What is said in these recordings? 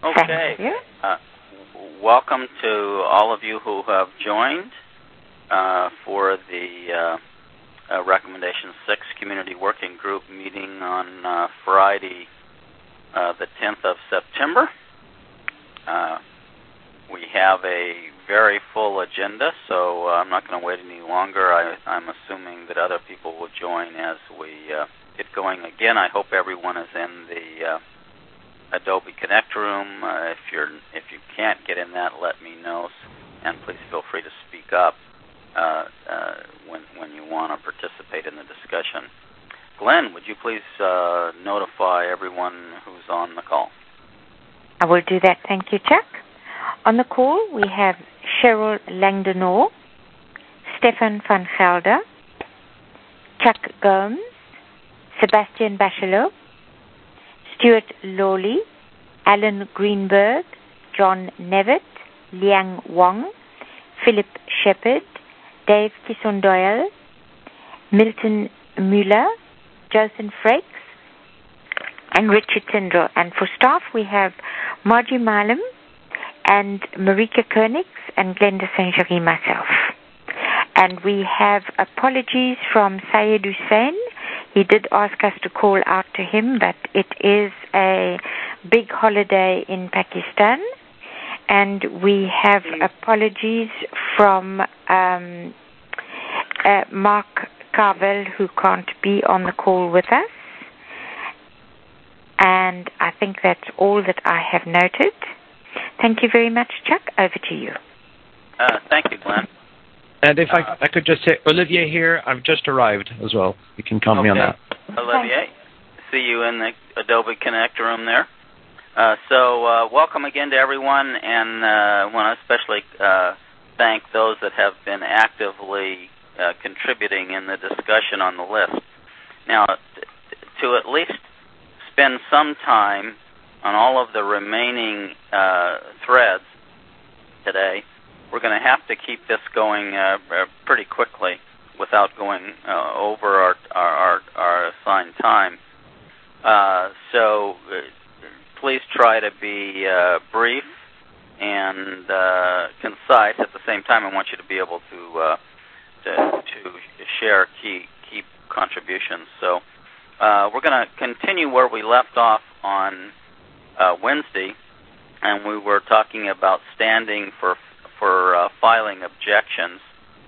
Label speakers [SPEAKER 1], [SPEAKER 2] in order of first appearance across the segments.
[SPEAKER 1] Okay.
[SPEAKER 2] Thank you.
[SPEAKER 1] Welcome to all of you who have joined for the Recommendation 6 Community Working Group meeting on Friday, the 10th of September. We have a very full agenda, so I'm not going to wait any longer. I'm assuming that other people will join as we get going. Again, I hope everyone is in the Adobe Connect room. If you can't get in that, let me know, and please feel free to speak up when you want to participate in the discussion. Glenn, would you please notify everyone who's on the call?
[SPEAKER 2] I will do that. Thank you, Chuck. On the call, we have Cheryl Langdenour, Stefan van Gelder, Chuck Gomes, Sebastian Bachelot, Stuart Lawley, Alan Greenberg, John Nevitt, Liang Wang, Philip Shepard, Dave Kisson-Doyle, Milton Mueller, Joseph Frakes, and Richard Tindall. And for staff, we have Margie Milam and Marika Koenigs and Glenda Saint-Gery, myself. And we have apologies from Syed Hussein. He did ask us to call out to him, but it is a big holiday in Pakistan. And we have apologies from Mark Carvel, who can't be on the call with us. And I think that's all that I have noted. Thank you very much, Chuck. Over to you.
[SPEAKER 1] Thank you, Glenn.
[SPEAKER 3] And if I could just say, Olivier here, I've just arrived as well. You can count me on that.
[SPEAKER 1] Olivier, see you in the Adobe Connect room there. So welcome again to everyone, and I want to especially thank those that have been actively contributing in the discussion on the list. Now, to at least spend some time on all of the remaining threads today, we're going to have to keep this going pretty quickly without going over our assigned time. So please try to be brief and concise. At the same time, I want you to be able to share key contributions. So we're going to continue where we left off on Wednesday, and we were talking about standing for filing objections.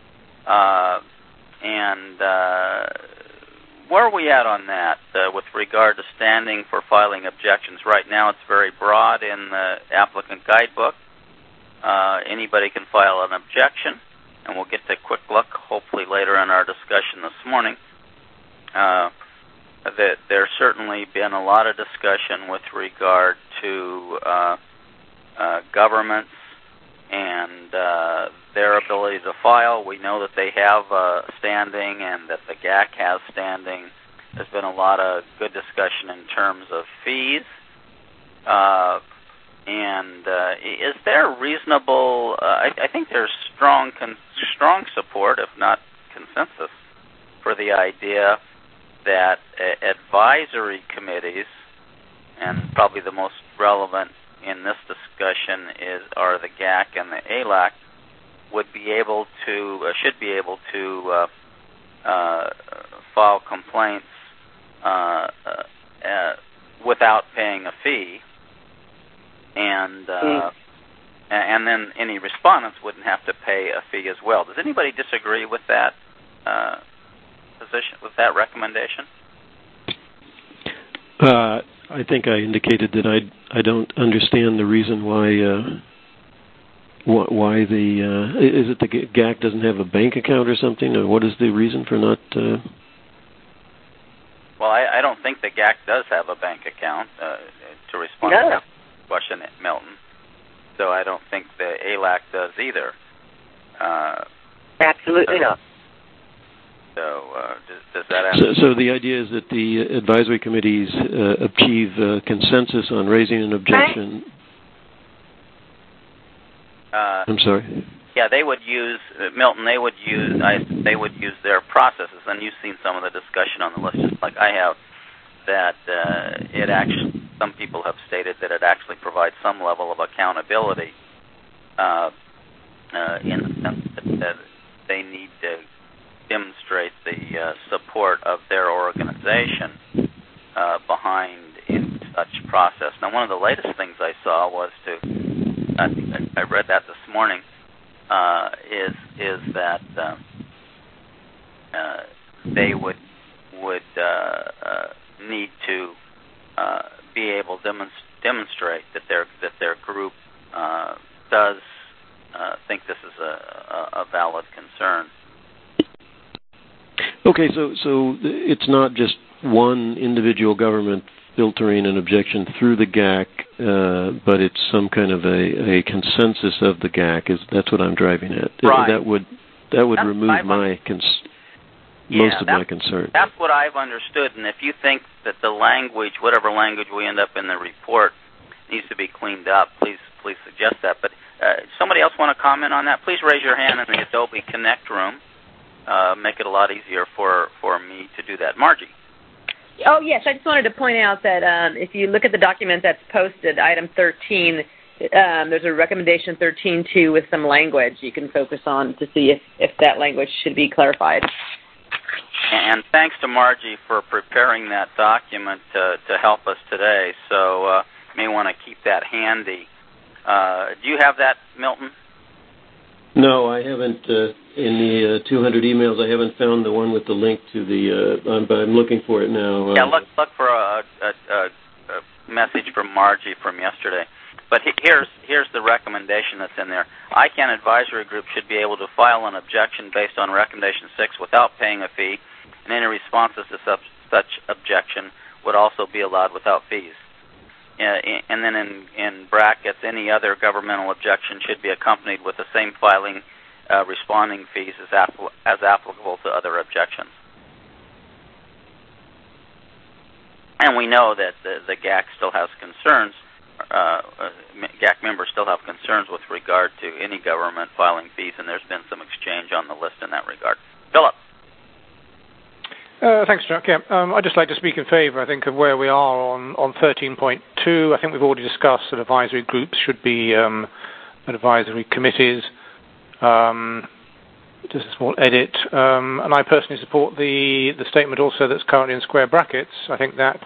[SPEAKER 1] And where are we at on that with regard to standing for filing objections? Right now it's very broad in the applicant guidebook. Anybody can file an objection, and we'll get to a quick look hopefully later in our discussion this morning. There's certainly been a lot of discussion with regard to governments and their ability to file. We know that they have standing and that the GAC has standing. There's been a lot of good discussion in terms of fees. And is there reasonable, I think there's strong support, if not consensus, for the idea that advisory committees, and probably the most relevant in this discussion are the GAC and the ALAC, should be able to file complaints without paying a fee, and then any respondents wouldn't have to pay a fee as well. Does anybody disagree with that position, with that recommendation?
[SPEAKER 4] I think I indicated that I don't understand the reason why is it the GAC doesn't have a bank account or something, or what is the reason for not?
[SPEAKER 1] Well, I don't think the GAC does have a bank account to respond to that question, Milton. So I don't think the ALAC does either.
[SPEAKER 5] Absolutely not.
[SPEAKER 1] So does that answer?
[SPEAKER 4] So the idea is that the advisory committees achieve consensus on raising an objection. I'm sorry.
[SPEAKER 1] Yeah, they would use Milton. They would use their processes, and you've seen some of the discussion on the list, just like I have. that it actually, some people have stated that it actually provides some level of accountability in the sense that they need to demonstrate the support of their organization behind in such process. Now, one of the latest things I saw was I read that this morning, is that they would need to be able to demonstrate that their group does think this is a valid concern.
[SPEAKER 4] Okay, so it's not just one individual government filtering an objection through the GAC, but it's some kind of a consensus of the GAC. That's what I'm driving at.
[SPEAKER 1] Right.
[SPEAKER 4] That would remove my most of my concern.
[SPEAKER 1] That's what I've understood. And if you think that the language, whatever language we end up in the report, needs to be cleaned up, please suggest that. But somebody else want to comment on that? Please raise your hand in the Adobe Connect room. Make it a lot easier for me to do that. Margie.
[SPEAKER 5] Oh, yes. I just wanted to point out that if you look at the document that's posted, item 13, there's a recommendation 13.2 with some language you can focus on to see if that language should be clarified.
[SPEAKER 1] And thanks to Margie for preparing that document to help us today. So you may want to keep that handy. Do you have that, Milton?
[SPEAKER 4] No, I haven't. In the 200 emails, I haven't found the one with the link to the. But I'm looking for it now.
[SPEAKER 1] Yeah, look for a message from Margie from yesterday. But here's the recommendation that's in there. ICANN advisory group should be able to file an objection based on recommendation 6 without paying a fee, and any responses to such objection would also be allowed without fees. And then in brackets, any other governmental objection should be accompanied with the same filing responding fees as applicable to other objections. And we know that the GAC still has concerns. GAC members still have concerns with regard to any government filing fees, and there's been some exchange on the list in that regard. Philip.
[SPEAKER 6] Thanks, Chuck. Yeah, I'd just like to speak in favour, I think, of where we are on 13.2. I think we've already discussed that advisory groups should be advisory committees. Just a small edit. And I personally support the statement also that's currently in square brackets. I think that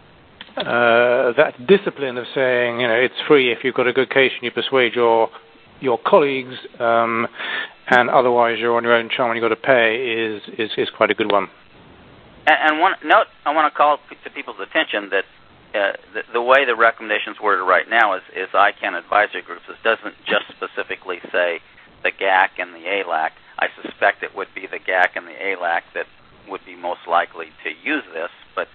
[SPEAKER 6] discipline of saying, it's free if you've got a good case and you persuade your colleagues, and otherwise you're on your own charm and you've got to pay is quite a good one.
[SPEAKER 1] And one note I want to call to people's attention that the way the recommendation's worded right now is ICANN advisory groups. It doesn't just specifically say the GAC and the ALAC. I suspect it would be the GAC and the ALAC that would be most likely to use this, but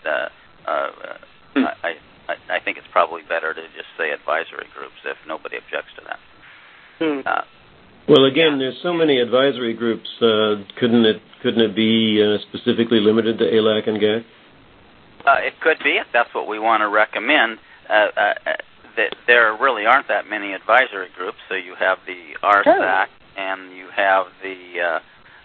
[SPEAKER 1] I think it's probably better to just say advisory groups if nobody objects to that.
[SPEAKER 4] Well, again, there's so many advisory groups. Couldn't it be specifically limited to ALAC and GAC?
[SPEAKER 1] It could be, if that's what we want to recommend. There really aren't that many advisory groups. So you have the RSAC and you have the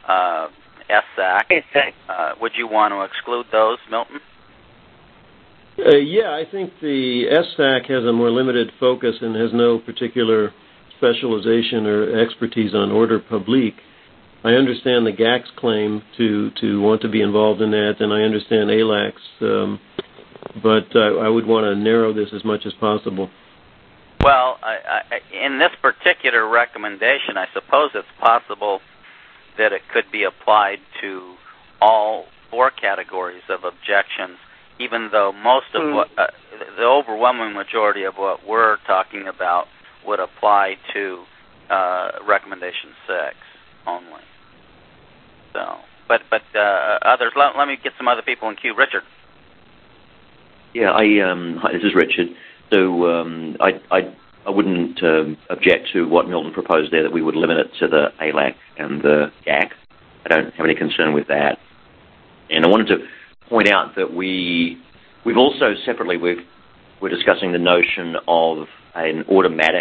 [SPEAKER 1] SSAC. Would you want to exclude those, Milton?
[SPEAKER 4] Yeah, I think the SSAC has a more limited focus and has no particular specialization or expertise on ordre public. I understand the GAC's claim to want to be involved in that, and I understand ALAC's, but I would want to narrow this as much as possible.
[SPEAKER 1] Well, in this particular recommendation, I suppose it's possible that it could be applied to all 4 categories of objections, even though most of what the overwhelming majority of what we're talking about would apply to recommendation 6 only. So, but others. Let me get some other people in queue. Richard.
[SPEAKER 7] Yeah, hi, this is Richard. So I wouldn't object to what Milton proposed there, that we would limit it to the ALAC and the GAC. I don't have any concern with that. And I wanted to point out that we've also separately we're discussing the notion of an automatic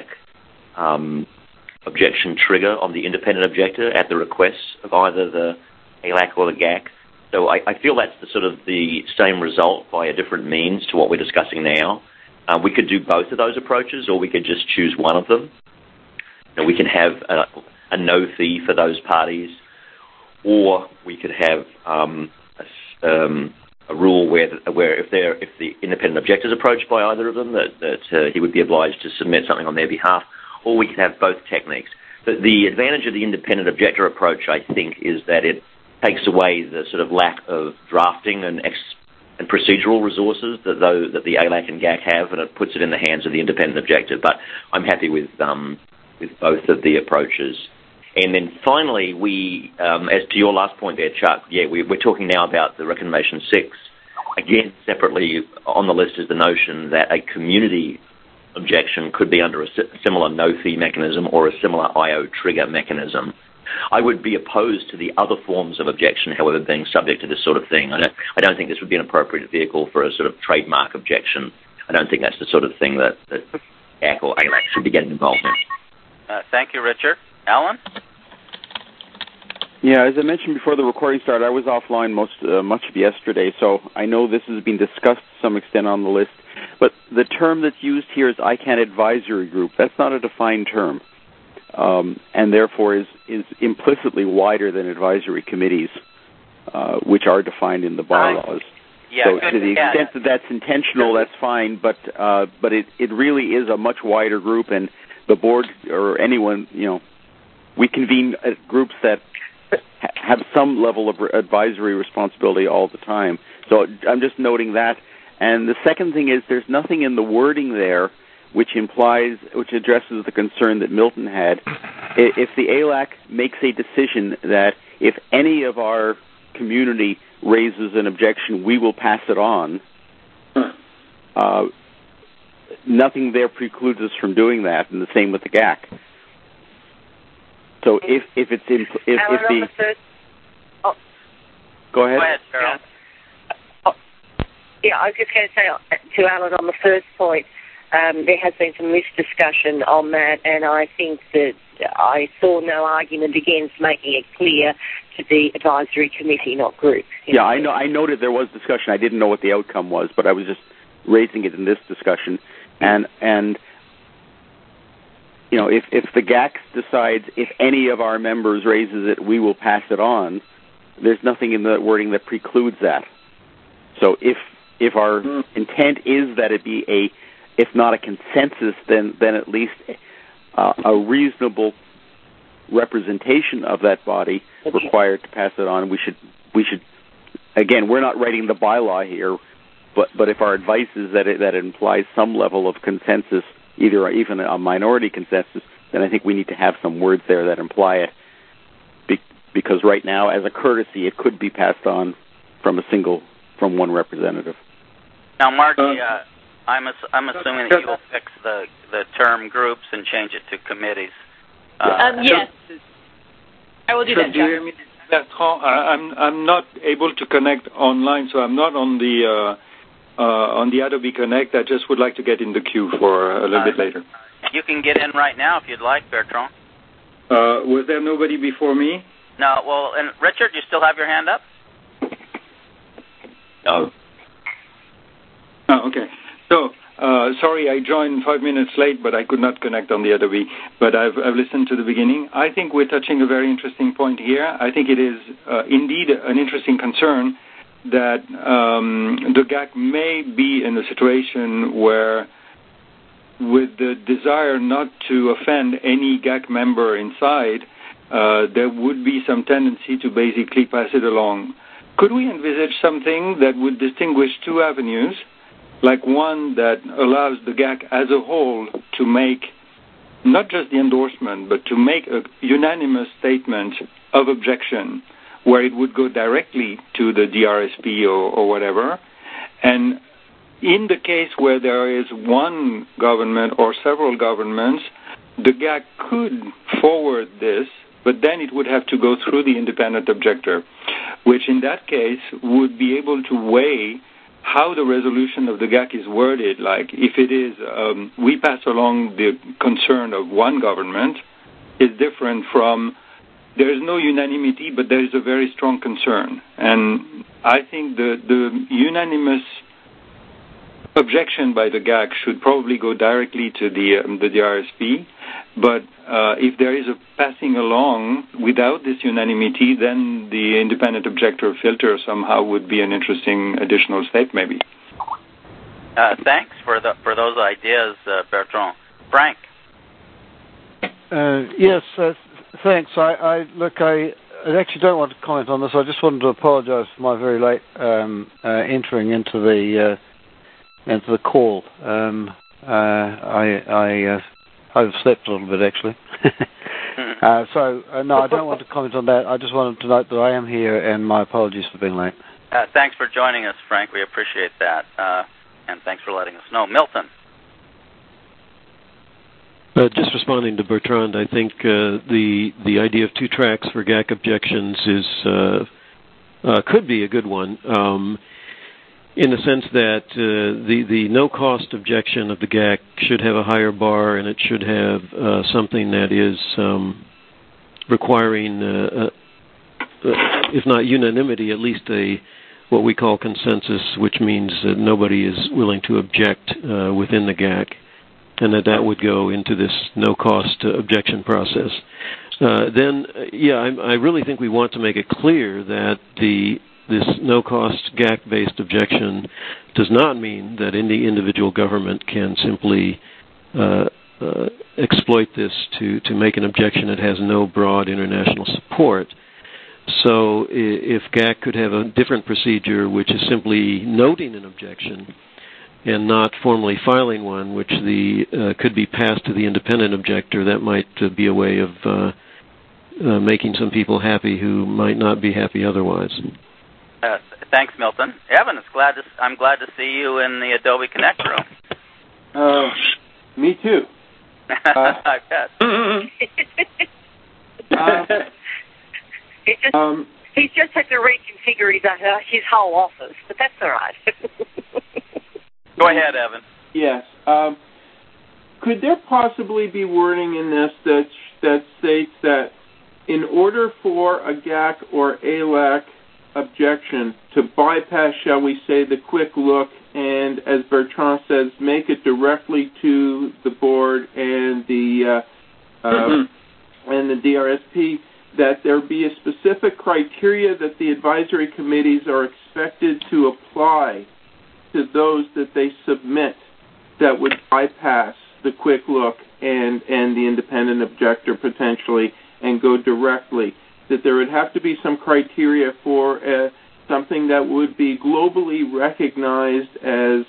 [SPEAKER 7] objection trigger of the independent objector at the request of either the ALAC or the GAC. So I feel that's the same result by a different means to what we're discussing now. We could do both of those approaches, or we could just choose one of them. We can have a no fee for those parties, or we could have a rule where if the independent objector is approached by either of them, that he would be obliged to submit something on their behalf, or we could have both techniques. But the advantage of the independent objector approach, I think, is that it takes away the lack of drafting and procedural resources that the ALAC and GAC have, and it puts it in the hands of the independent objector. But I'm happy with both of the approaches. And then finally, as to your last point there, Chuck, we're talking now about the recommendation 6. Again, separately on the list is the notion that a community objection could be under a similar no-fee mechanism or a similar IO trigger mechanism. I would be opposed to the other forms of objection, however, being subject to this sort of thing. I don't think this would be an appropriate vehicle for a trademark objection. I don't think that's the sort of thing that GAC or ALAC should be getting involved in.
[SPEAKER 1] Thank you, Richard. Alan?
[SPEAKER 8] Yeah, as I mentioned before the recording started, I was offline much of yesterday, so I know this has been discussed to some extent on the list. But the term that's used here is ICANN Advisory Group. That's not a defined term, and therefore is implicitly wider than advisory committees, which are defined in the bylaws. So to the extent that that's intentional, that's fine, but it really is a much wider group, and the board or anyone, we convene groups that have some level of advisory responsibility all the time. So I'm just noting that. And the second thing is there's nothing in the wording there which addresses the concern that Milton had. If the ALAC makes a decision that if any of our community raises an objection, we will pass it on, nothing there precludes us from doing that, and the same with the GAC. So if it's in, if the first, go ahead.
[SPEAKER 1] Go ahead, Carol.
[SPEAKER 9] Yeah, I was just going to say to Alan on the first point, there has been some discussion on that, and I think that I saw no argument against making it clear to the advisory committee, not group.
[SPEAKER 8] Yeah, I noted there was discussion. I didn't know what the outcome was, but I was just raising it in this discussion. And if the GAC decides if any of our members raises it, we will pass it on, there's nothing in the wording that precludes that. So if our intent is that it be if not a consensus, then at least a reasonable representation of that body required to pass it on, we should again, we're not writing the bylaw here, but if our advice is that it implies some level of consensus, even a minority consensus, then I think we need to have some words there that imply it, because right now, as a courtesy, it could be passed on from one representative.
[SPEAKER 1] Now, Margie, I'm assuming that you will fix the term groups and change it to committees.
[SPEAKER 5] Yes, I will do that.
[SPEAKER 10] Do you hear me? I'm not able to connect online, so I'm not on the Adobe Connect. I just would like to get in the queue for a little bit later.
[SPEAKER 1] You can get in right now if you'd like, Bertrand.
[SPEAKER 10] Was there nobody before me?
[SPEAKER 1] No. Well, and Richard, you still have your hand up?
[SPEAKER 7] No.
[SPEAKER 10] Oh, okay. So, sorry, I joined 5 minutes late, but I could not connect on the Adobe. But I've listened to the beginning. I think we're touching a very interesting point here. I think it is indeed an interesting concern that the GAC may be in a situation where, with the desire not to offend any GAC member inside, there would be some tendency to basically pass it along. Could we envisage something that would distinguish two avenues, like one that allows the GAC as a whole to make not just the endorsement, but to make a unanimous statement of objection, where it would go directly to the DRSP or whatever, and in the case where there is one government or several governments, the GAC could forward this, but then it would have to go through the independent objector, which in that case would be able to weigh how the resolution of the GAC is worded. Like if it is, we pass along the concern of one government, is different from there is no unanimity, but there is a very strong concern. And I think the unanimous objection by the GAC should probably go directly to the DRSP. But if there is a passing along without this unanimity, then the independent objector filter somehow would be an interesting additional step, maybe.
[SPEAKER 1] Thanks for those ideas, Bertrand. Frank.
[SPEAKER 11] Yes, thanks. I actually don't want to comment on this. I just wanted to apologise for my very late entering into the call. I overslept a little bit, actually. No, I don't want to comment on that. I just wanted to note that I am here, and my apologies for being late.
[SPEAKER 1] Thanks for joining us, Frank. We appreciate that, and thanks for letting us know. Milton.
[SPEAKER 4] Just responding to Bertrand, I think the idea of 2 tracks for GAC objections could be a good one, in the sense that the no-cost objection of the GAC should have a higher bar, and it should have something that is requiring, if not unanimity, at least what we call consensus, which means that nobody is willing to object within the GAC, and that would go into this no-cost objection process. I really think we want to make it clear that this no-cost GAC-based objection does not mean that any individual government can simply exploit this to make an objection that has no broad international support. So if GAC could have a different procedure, which is simply noting an objection and not formally filing one, which could be passed to the independent objector, that might be a way of making some people happy who might not be happy otherwise.
[SPEAKER 1] Thanks, Milton. Evan, I'm glad to see you in the Adobe Connect room.
[SPEAKER 12] Me too.
[SPEAKER 1] I bet.
[SPEAKER 9] He's just had to reconfigure his whole office, but that's all right.
[SPEAKER 1] Go ahead, Evan.
[SPEAKER 12] Yes. Could there possibly be wording in this that states that in order for a GAC or ALAC objection to bypass, shall we say, the quick look and, as Bertrand says, make it directly to the board and the DRSP, that there be a specific criteria that the advisory committees are expected to apply to those that they submit that would bypass the quick look and the independent objector potentially and go directly, that there would have to be some criteria for something that would be globally recognized as,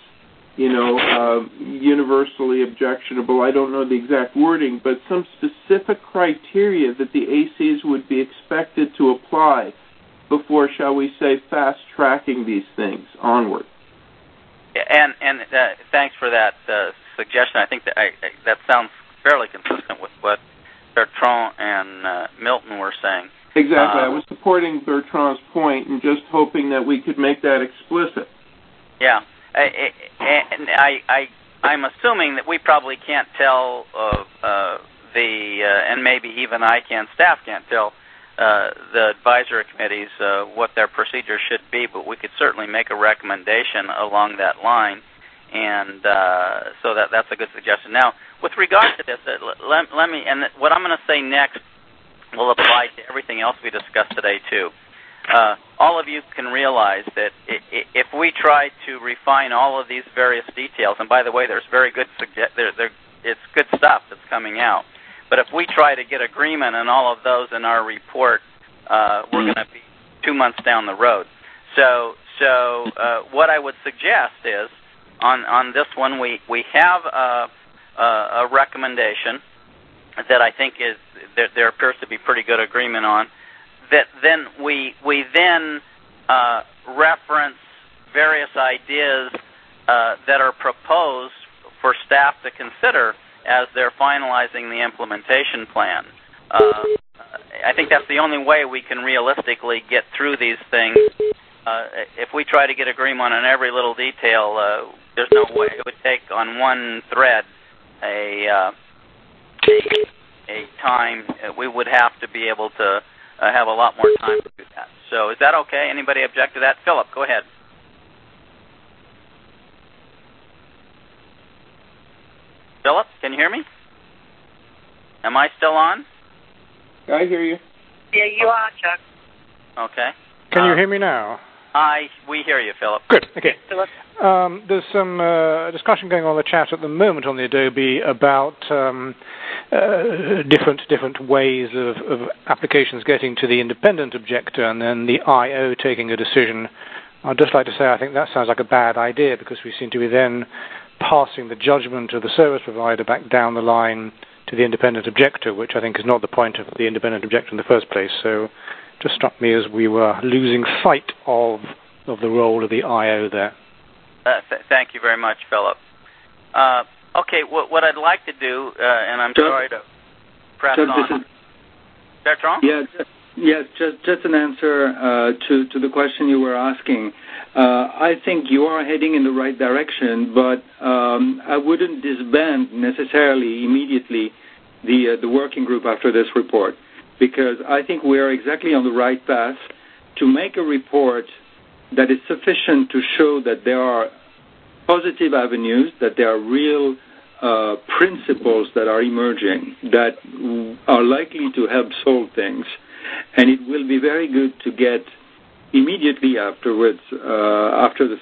[SPEAKER 12] universally objectionable. I don't know the exact wording, but some specific criteria that the ACs would be expected to apply before, shall we say, fast-tracking these things onward.
[SPEAKER 1] And thanks for that suggestion. I think that sounds fairly consistent with what Bertrand and Milton were saying.
[SPEAKER 12] Exactly. I was supporting Bertrand's point and just hoping that we could make that explicit.
[SPEAKER 1] Yeah. I'm assuming that we probably can't tell and maybe even staff can't tell the advisory committees what their procedure should be, but we could certainly make a recommendation along that line, and so that's a good suggestion. Now, with regard to this, let me, and what I'm going to say next will apply to everything else we discussed today too. All of you can realize that if we try to refine all of these various details, and by the way, there's very good it's good stuff that's coming out. But if we try to get agreement on all of those in our report, we're going to be 2 months down the road. So what I would suggest is, on this one, we have a recommendation that I think is there appears to be pretty good agreement on. That then we reference various ideas that are proposed for staff to consider as they're finalizing the implementation plan. I think that's the only way we can realistically get through these things. If we try to get agreement on every little detail, there's no way. It would take on one thread a time. We would have to be able to have a lot more time to do that. So is that okay? Anybody object to that? Philip, go ahead. Philip, can you hear me? Am I still on?
[SPEAKER 12] I hear you.
[SPEAKER 9] Yeah, you are, Chuck.
[SPEAKER 1] Okay.
[SPEAKER 6] Can you hear me now?
[SPEAKER 1] We hear you, Philip.
[SPEAKER 6] Good. Okay. There's some discussion going on in the chat at the moment on the Adobe about different ways of applications getting to the independent objector and then the I/O taking a decision. I'd just like to say I think that sounds like a bad idea because we seem to be then passing the judgment of the service provider back down the line to the independent objector, which I think is not the point of the independent objector in the first place. So it just struck me as we were losing sight of the role of the I/O there.
[SPEAKER 1] Thank you very much, Philip. Okay, what I'd like to do, and I'm sorry to press on. Bertrand?
[SPEAKER 10] Yes, just an answer to the question you were asking. I think you are heading in the right direction, but I wouldn't disband necessarily immediately the working group after this report, because I think we are exactly on the right path to make a report that is sufficient to show that there are positive avenues, that there are real principles that are emerging that are likely to help solve things. And it will be very good to get immediately afterwards, after the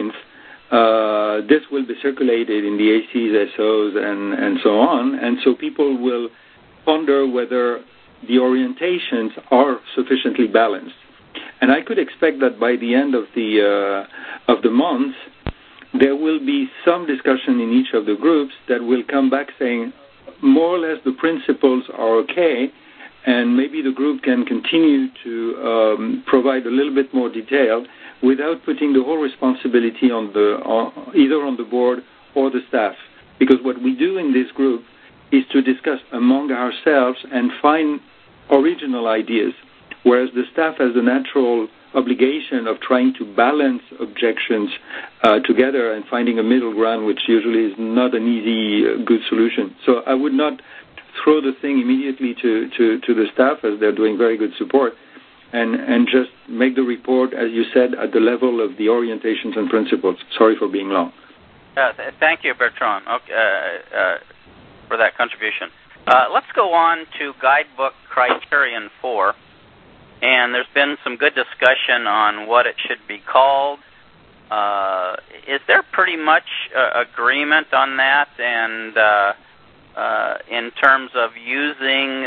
[SPEAKER 10] 13th, this will be circulated in the ACs, SOs, and so on. And so people will ponder whether the orientations are sufficiently balanced. And I could expect that by the end of the month, there will be some discussion in each of the groups that will come back saying more or less the principles are okay, and maybe the group can continue to provide a little bit more detail without putting the whole responsibility either on the board or the staff. Because what we do in this group is to discuss among ourselves and find original ideas, whereas the staff has the natural obligation of trying to balance objections together and finding a middle ground, which usually is not an easy, good solution. So I would not throw the thing immediately to the staff, as they're doing very good support, and just make the report, as you said, at the level of the orientations and principles. Sorry for being long.
[SPEAKER 1] Thank you, Bertrand, for that contribution. Let's go on to Guidebook Criterion 4. And there's been some good discussion on what it should be called. Is there pretty much agreement on that? And in terms of using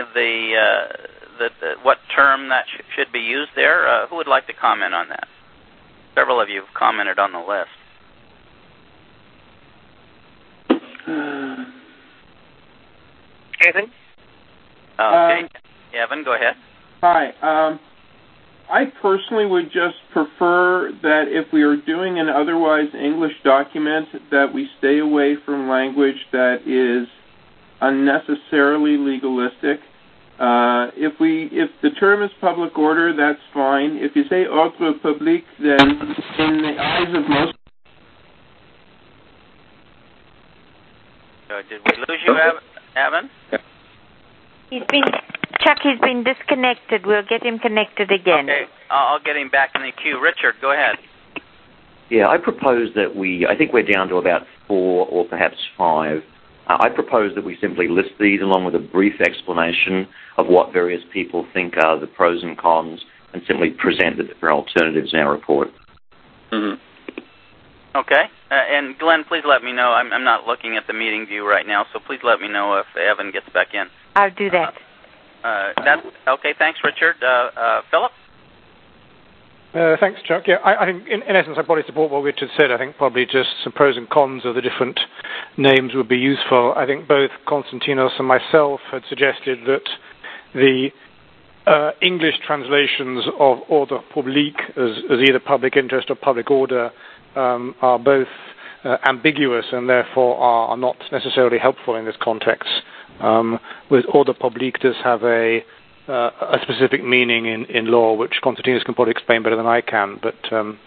[SPEAKER 1] what term that should be used there, who would like to comment on that? Several of you have commented on the list.
[SPEAKER 9] Evan?
[SPEAKER 1] Okay. Evan, go ahead.
[SPEAKER 12] Hi. I personally would just prefer that if we are doing an otherwise English document, that we stay away from language that is unnecessarily legalistic. If the term is public order, that's fine. If you say ordre public, then in the eyes of most...
[SPEAKER 1] Did we lose you, Evan?
[SPEAKER 2] Chuck, he's been disconnected. We'll get him connected again.
[SPEAKER 1] Okay, I'll get him back in the queue. Richard, go ahead.
[SPEAKER 7] Yeah, I propose that I think we're down to about 4 or perhaps 5. I propose that we simply list these along with a brief explanation of what various people think are the pros and cons, and simply present the different alternatives in our report.
[SPEAKER 1] Mm-hmm. Okay. And Glenn, please let me know. I'm not looking at the meeting view right now, so please let me know if Evan gets back in.
[SPEAKER 2] I'll do that.
[SPEAKER 1] Okay, thanks, Richard. Philip?
[SPEAKER 6] Thanks, Chuck. Yeah, I think in essence I probably support what Richard said. I think probably just some pros and cons of the different names would be useful. I think both Konstantinos and myself had suggested that the English translations of ordre public as either public interest or public order are both ambiguous and therefore are not necessarily helpful in this context. With ordre public does have a specific meaning in law, which Konstantinos can probably explain better than I can. But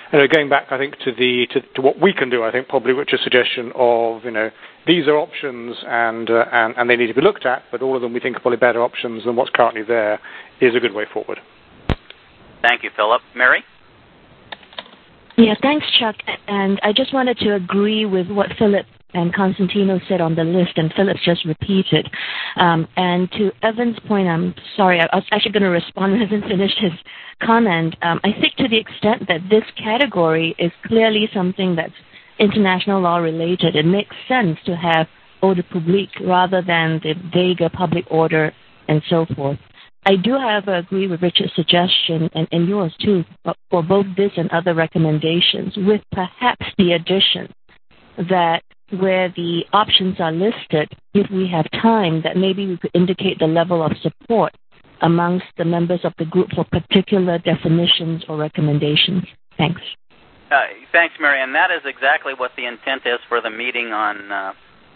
[SPEAKER 6] going back, I think, to what we can do, I think probably Richard's suggestion of, these are options and they need to be looked at, but all of them we think are probably better options than what's currently there is a good way forward.
[SPEAKER 1] Thank you, Philip. Mary?
[SPEAKER 13] Yeah, thanks, Chuck. And I just wanted to agree with what Philip and Constantino said on the list, and Philip just repeated. And to Evan's point, I'm sorry, I was actually going to respond when Evan finished his comment. I think to the extent that this category is clearly something that's international law related, it makes sense to have ordre public rather than the vague public order and so forth. I do agree with Richard's suggestion, and yours too, for both this and other recommendations, with perhaps the addition that where the options are listed, if we have time, that maybe we could indicate the level of support amongst the members of the group for particular definitions or recommendations. Thanks.
[SPEAKER 1] Thanks, Mary. And that is exactly what the intent is for the meeting on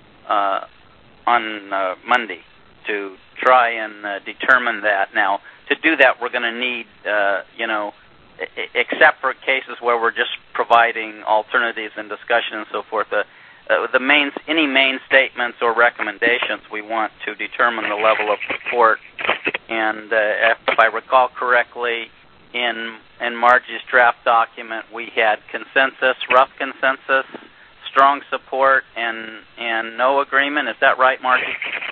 [SPEAKER 1] Monday, to try and determine that. Now, to do that, we're going to need, except for cases where we're just providing alternatives and discussion and so forth, any main statements or recommendations, we want to determine the level of support. And if I recall correctly, in Margie's draft document, we had consensus, rough consensus, strong support, and no agreement. Is that right, Margie?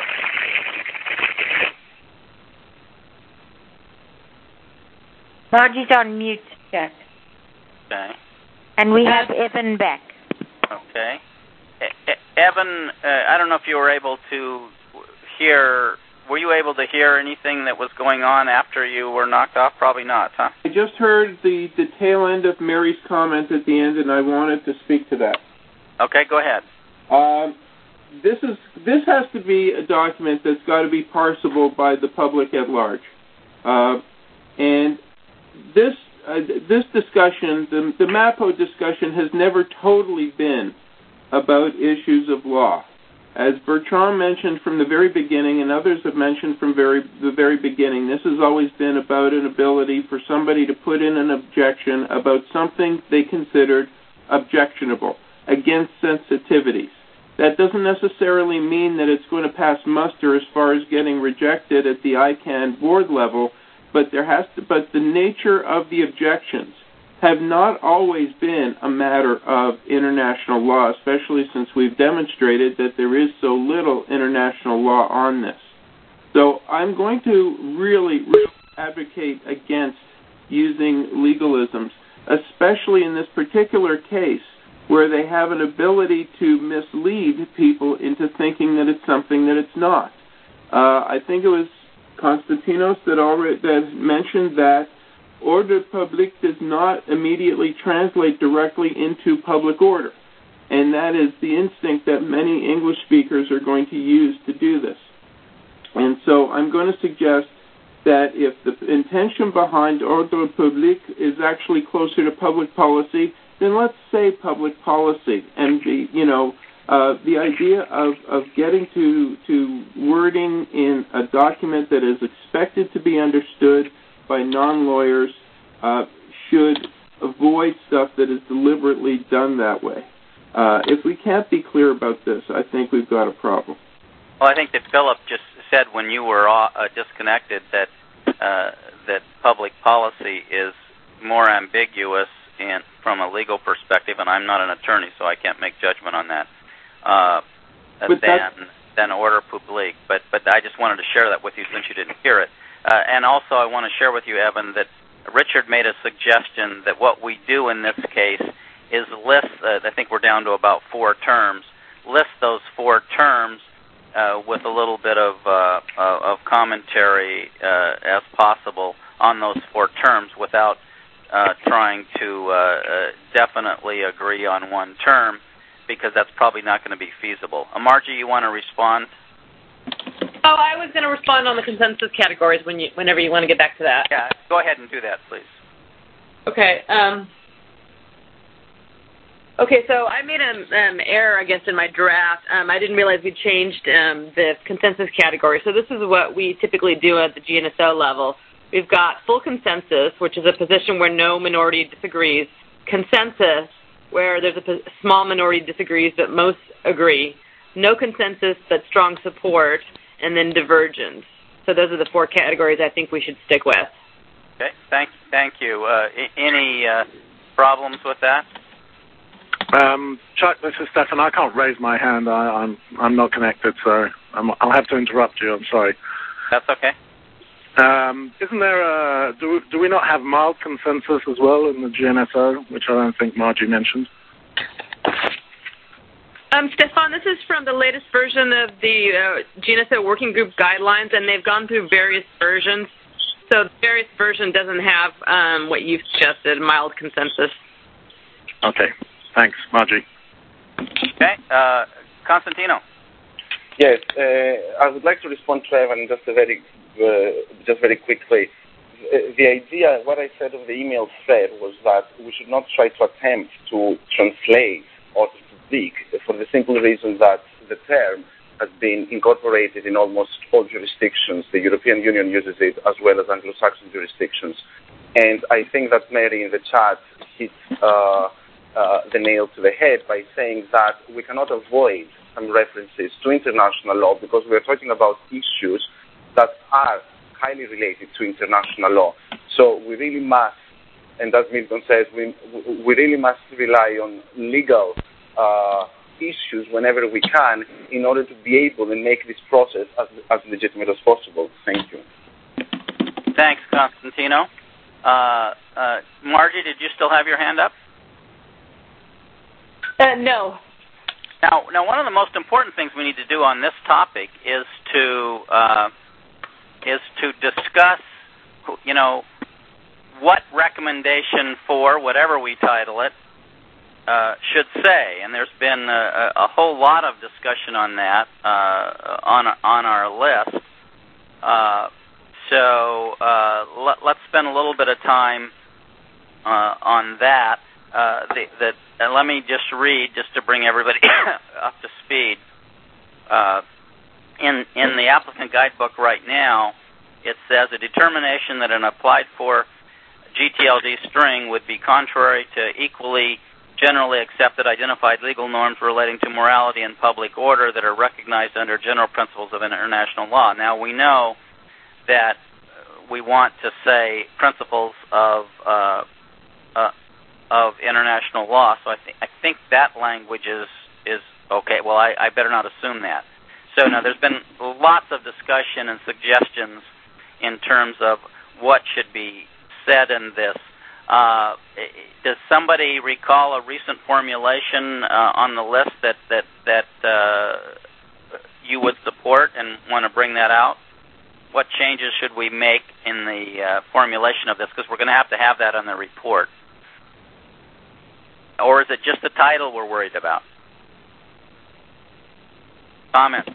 [SPEAKER 2] Margie's on mute, Jack.
[SPEAKER 1] Okay.
[SPEAKER 2] And we have Evan back.
[SPEAKER 1] Okay. Evan, I don't know if you were able to hear. Were you able to hear anything that was going on after you were knocked off? Probably not, huh?
[SPEAKER 12] I just heard the tail end of Mary's comment at the end, and I wanted to speak to that.
[SPEAKER 1] Okay, go ahead.
[SPEAKER 12] This has to be a document that's got to be parsable by the public at large, and this discussion, the MAPO discussion, has never totally been about issues of law. As Bertrand mentioned from the very beginning, and others have mentioned from the very beginning, this has always been about an ability for somebody to put in an objection about something they considered objectionable, against sensitivities. That doesn't necessarily mean that it's going to pass muster as far as getting rejected at the ICANN board level, but the nature of the objections have not always been a matter of international law, especially since we've demonstrated that there is so little international law on this. So I'm going to really advocate against using legalisms, especially in this particular case where they have an ability to mislead people into thinking that it's something that it's not. I think it was Constantinos that mentioned that ordre public does not immediately translate directly into public order, and that is the instinct that many English speakers are going to use to do this. And so I'm going to suggest that if the intention behind ordre public is actually closer to public policy, then let's say public policy. And the idea of getting to wording in a document that is expected to be understood by non-lawyers should avoid stuff that is deliberately done that way. If we can't be clear about this, I think we've got a problem.
[SPEAKER 1] Well, I think that Philip just said when you were disconnected that public policy is more ambiguous from a legal perspective, and I'm not an attorney, so I can't make judgment on that, than ordre public. But I just wanted to share that with you since you didn't hear it. And also I want to share with you, Evan, that Richard made a suggestion that what we do in this case is list, I think we're down to about 4 terms, list those 4 terms with a little bit of commentary as possible on those 4 terms without trying to definitely agree on one term, because that's probably not going to be feasible. Margie, you want to respond?
[SPEAKER 5] Oh, I was going to respond on the consensus categories whenever you want to get back to that.
[SPEAKER 1] Yeah, go ahead and do that, please.
[SPEAKER 5] Okay. Okay, so I made an error, I guess, in my draft. I didn't realize we changed the consensus category. So this is what we typically do at the GNSO level. We've got full consensus, which is a position where no minority disagrees. consensus where there's a small minority disagrees but most agree, no consensus but strong support, and then divergence. So those are the 4 categories I think we should stick with.
[SPEAKER 1] Okay, thank you. Any problems with that?
[SPEAKER 14] Chuck, this is Stefan. I can't raise my hand. I'm not connected, so I'll have to interrupt you. I'm sorry.
[SPEAKER 1] That's okay.
[SPEAKER 14] Isn't there do we not have mild consensus as well in the GNSO, which I don't think Margie mentioned?
[SPEAKER 5] Stefan, this is from the latest version of the GNSO Working Group guidelines, and they've gone through various versions. So the various version doesn't have what you've suggested, mild consensus.
[SPEAKER 14] Okay. Thanks, Margie.
[SPEAKER 1] Okay. Constantino.
[SPEAKER 15] Yes, I would like to respond to Evan just very quickly. The idea, what I said of the email thread was that we should not try to attempt to translate or to speak for the simple reason that the term has been incorporated in almost all jurisdictions. The European Union uses it as well as Anglo-Saxon jurisdictions. And I think that Mary in the chat hit the nail to the head by saying that we cannot avoid some references to international law because we are talking about issues that are highly related to international law. So we really must, and as Milton says, we really must rely on legal issues whenever we can in order to be able to make this process as legitimate as possible. Thank you.
[SPEAKER 1] Thanks, Constantino. Margie, did you still have your hand up?
[SPEAKER 5] No.
[SPEAKER 1] Now, one of the most important things we need to do on this topic is to discuss, what recommendation for whatever we title it should say. And there's been a whole lot of discussion on that on our list. So let's spend a little bit of time on that. And let me just read, just to bring everybody up to speed. In the applicant guidebook right now, it says a determination that an applied for GTLD string would be contrary to equally generally accepted identified legal norms relating to morality and public order that are recognized under general principles of international law. Now, we know that we want to say principles of international law, so I think that language is okay. Well, I better not assume that. So now there's been lots of discussion and suggestions in terms of what should be said in this. Does somebody recall a recent formulation on the list that you would support and want to bring that out? What changes should we make in the formulation of this? Because we're going to have that on the report. Or is it just the title we're worried about? Comments?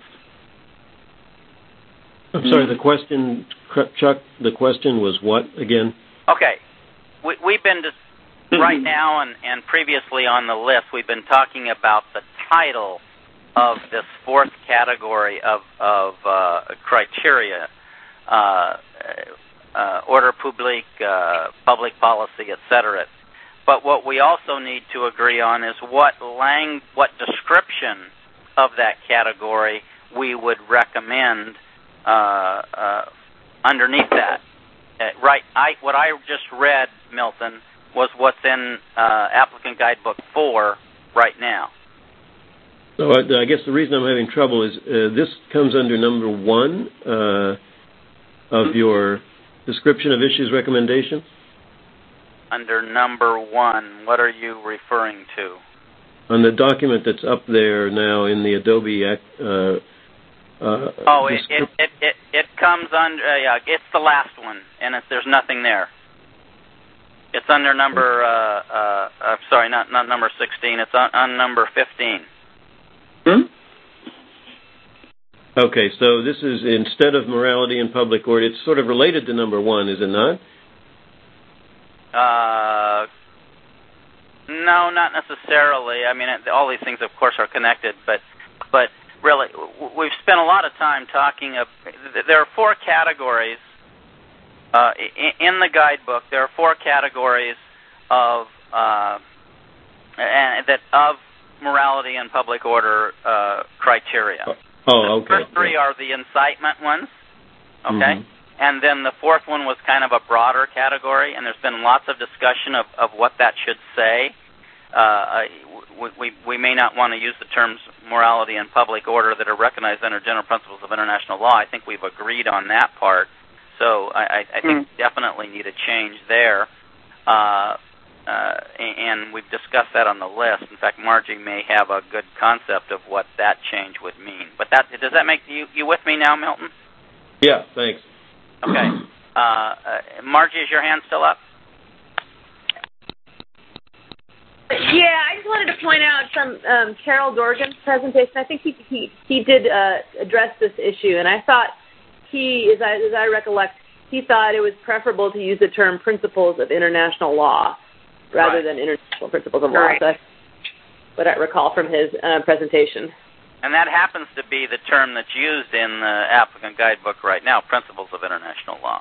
[SPEAKER 4] I'm sorry, the question, Chuck, the question was what again?
[SPEAKER 1] Okay. We've been right now and previously on the list, we've been talking about the title of this 4th category of criteria, order public, public policy, etc. But what we also need to agree on is what description of that category we would recommend underneath that. What I just read, Milton, was what's in Applicant Guidebook 4 right now.
[SPEAKER 4] So I guess the reason I'm having trouble is this comes under number 1 of your description of issues recommendation?
[SPEAKER 1] Under number 1, what are you referring to?
[SPEAKER 4] On the document that's up there now in the Adobe
[SPEAKER 1] it comes under, it's the last one, and there's nothing there. It's under number, sorry, not number 16, it's on number 15.
[SPEAKER 4] Okay, so this is instead of morality and public order, it's sort of related to number 1, is it not?
[SPEAKER 1] No, not necessarily. I mean, all these things, of course, are connected, but really, we've spent a lot of time talking. There are 4 categories in the guidebook. There are 4 categories of and that of morality and public order criteria.
[SPEAKER 4] Oh, okay.
[SPEAKER 1] The first three are the incitement ones, okay? Mm-hmm. And then the fourth one was kind of a broader category, and there's been lots of discussion of what that should say. We may not want to use the terms morality and public order that are recognized under general principles of international law. I think we've agreed on that part. So I think we definitely need a change there. And we've discussed that on the list. In fact, Margie may have a good concept of what that change would mean. But does that make you with me now, Milton?
[SPEAKER 4] Yeah, thanks.
[SPEAKER 1] Okay. Margie, is your hand still up?
[SPEAKER 5] Yeah, I just wanted to point out from Carol Dorgan's presentation. I think he did address this issue, and I thought as I recollect, he thought it was preferable to use the term principles of international law rather than international principles of law.
[SPEAKER 1] Right.
[SPEAKER 5] So that's what I recall from his presentation.
[SPEAKER 1] And that happens to be the term that's used in the applicant guidebook right now, principles of international law.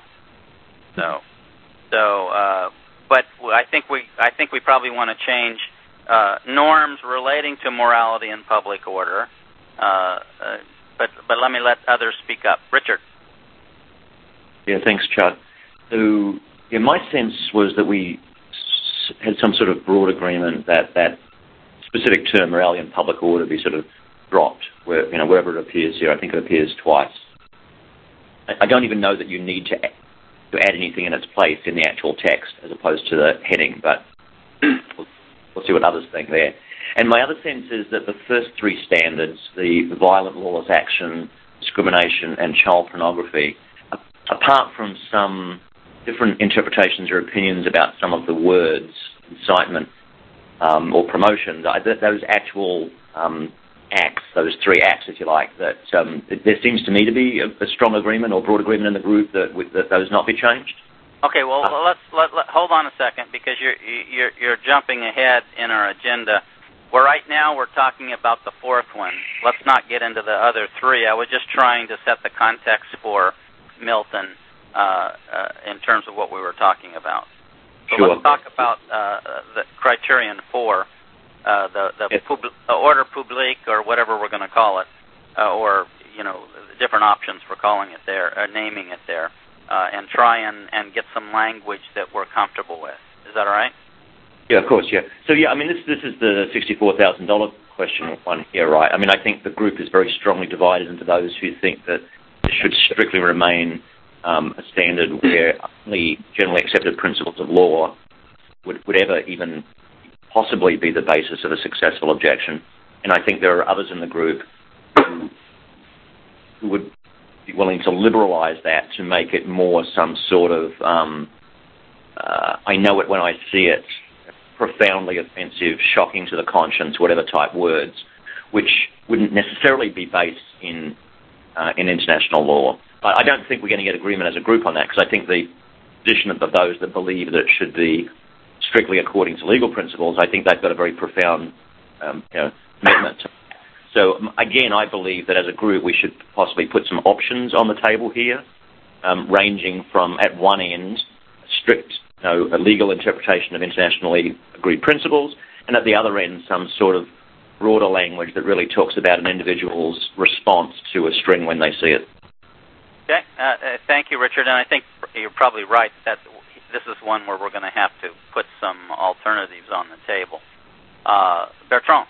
[SPEAKER 1] But I think we probably want to change norms relating to morality and public order. But let me let others speak up. Richard.
[SPEAKER 7] Yeah, thanks, Chuck. So, my sense was that we had some sort of broad agreement that specific term, morality and public order, be sort of dropped wherever it appears here. I think it appears twice. I don't even know that you need to add anything in its place in the actual text as opposed to the heading, but we'll see what others think there. And my other sense is that the first three standards, the violent lawless action, discrimination, and child pornography, apart from some different interpretations or opinions about some of the words, incitement or promotion, those actual acts, those three acts, if you like, that there seems to me to be a strong agreement or broad agreement in the group that those not be changed.
[SPEAKER 1] Okay, well, let's hold on a second, because you're jumping ahead in our agenda. Right now we're talking about the fourth one. Let's not get into the other three. I was just trying to set the context for Milton in terms of what we were talking about. So
[SPEAKER 7] sure.
[SPEAKER 1] Let's talk about the criterion 4. The order publique, or whatever we're going to call it, or different options for calling it there, naming it there, and try and get some language that we're comfortable with. Is that all right?
[SPEAKER 7] Yeah, of course. Yeah. So I mean, this is the $64,000 question one here, right? I mean, I think the group is very strongly divided into those who think that it should strictly remain a standard where only generally accepted principles of law would ever even possibly be the basis of a successful objection. And I think there are others in the group who would be willing to liberalize that to make it more some sort of, I know it when I see it, profoundly offensive, shocking to the conscience, whatever type words, which wouldn't necessarily be based in international law. I don't think we're going to get agreement as a group on that, because I think the position of those that believe that it should be strictly according to legal principles, I think they've got a very profound commitment. So, again, I believe that as a group we should possibly put some options on the table here, ranging from, at one end, strict a legal interpretation of internationally agreed principles, and at the other end, some sort of broader language that really talks about an individual's response to a string when they see it.
[SPEAKER 1] Okay. Thank you, Richard. And I think you're probably right that this is one where we're going to have to put some alternatives on the table. Bertrand.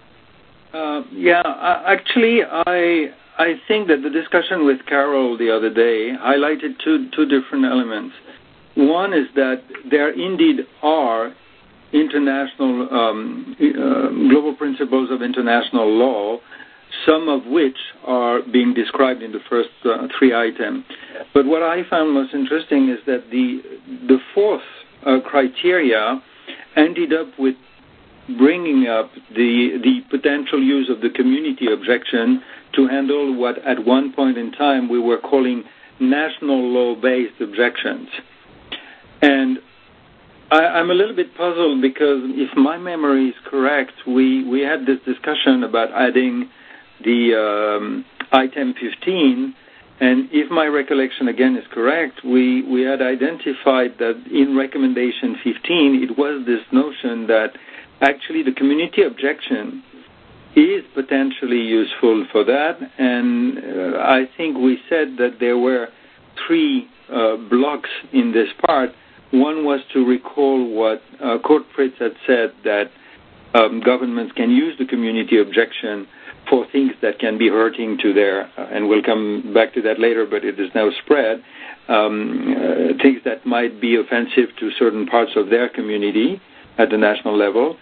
[SPEAKER 10] Actually, I think that the discussion with Carol the other day highlighted two different elements. One is that there indeed are international global principles of international law, some of which are being described in the first three items. But what I found most interesting is that the fourth criteria ended up with bringing up the potential use of the community objection to handle what at one point in time we were calling national law-based objections. And I'm a little bit puzzled because if my memory is correct, we had this discussion about adding the item 15 And if my recollection again is correct, we had identified that in recommendation 15, it was this notion that actually the community objection is potentially useful for that. And I think we said that there were three blocks in this part. One was to recall what Kurt Fritz had said, that governments can use the community objection for things that can be hurting to their, and we'll come back to that later, but it is now spread, things that might be offensive to certain parts of their community at the national level.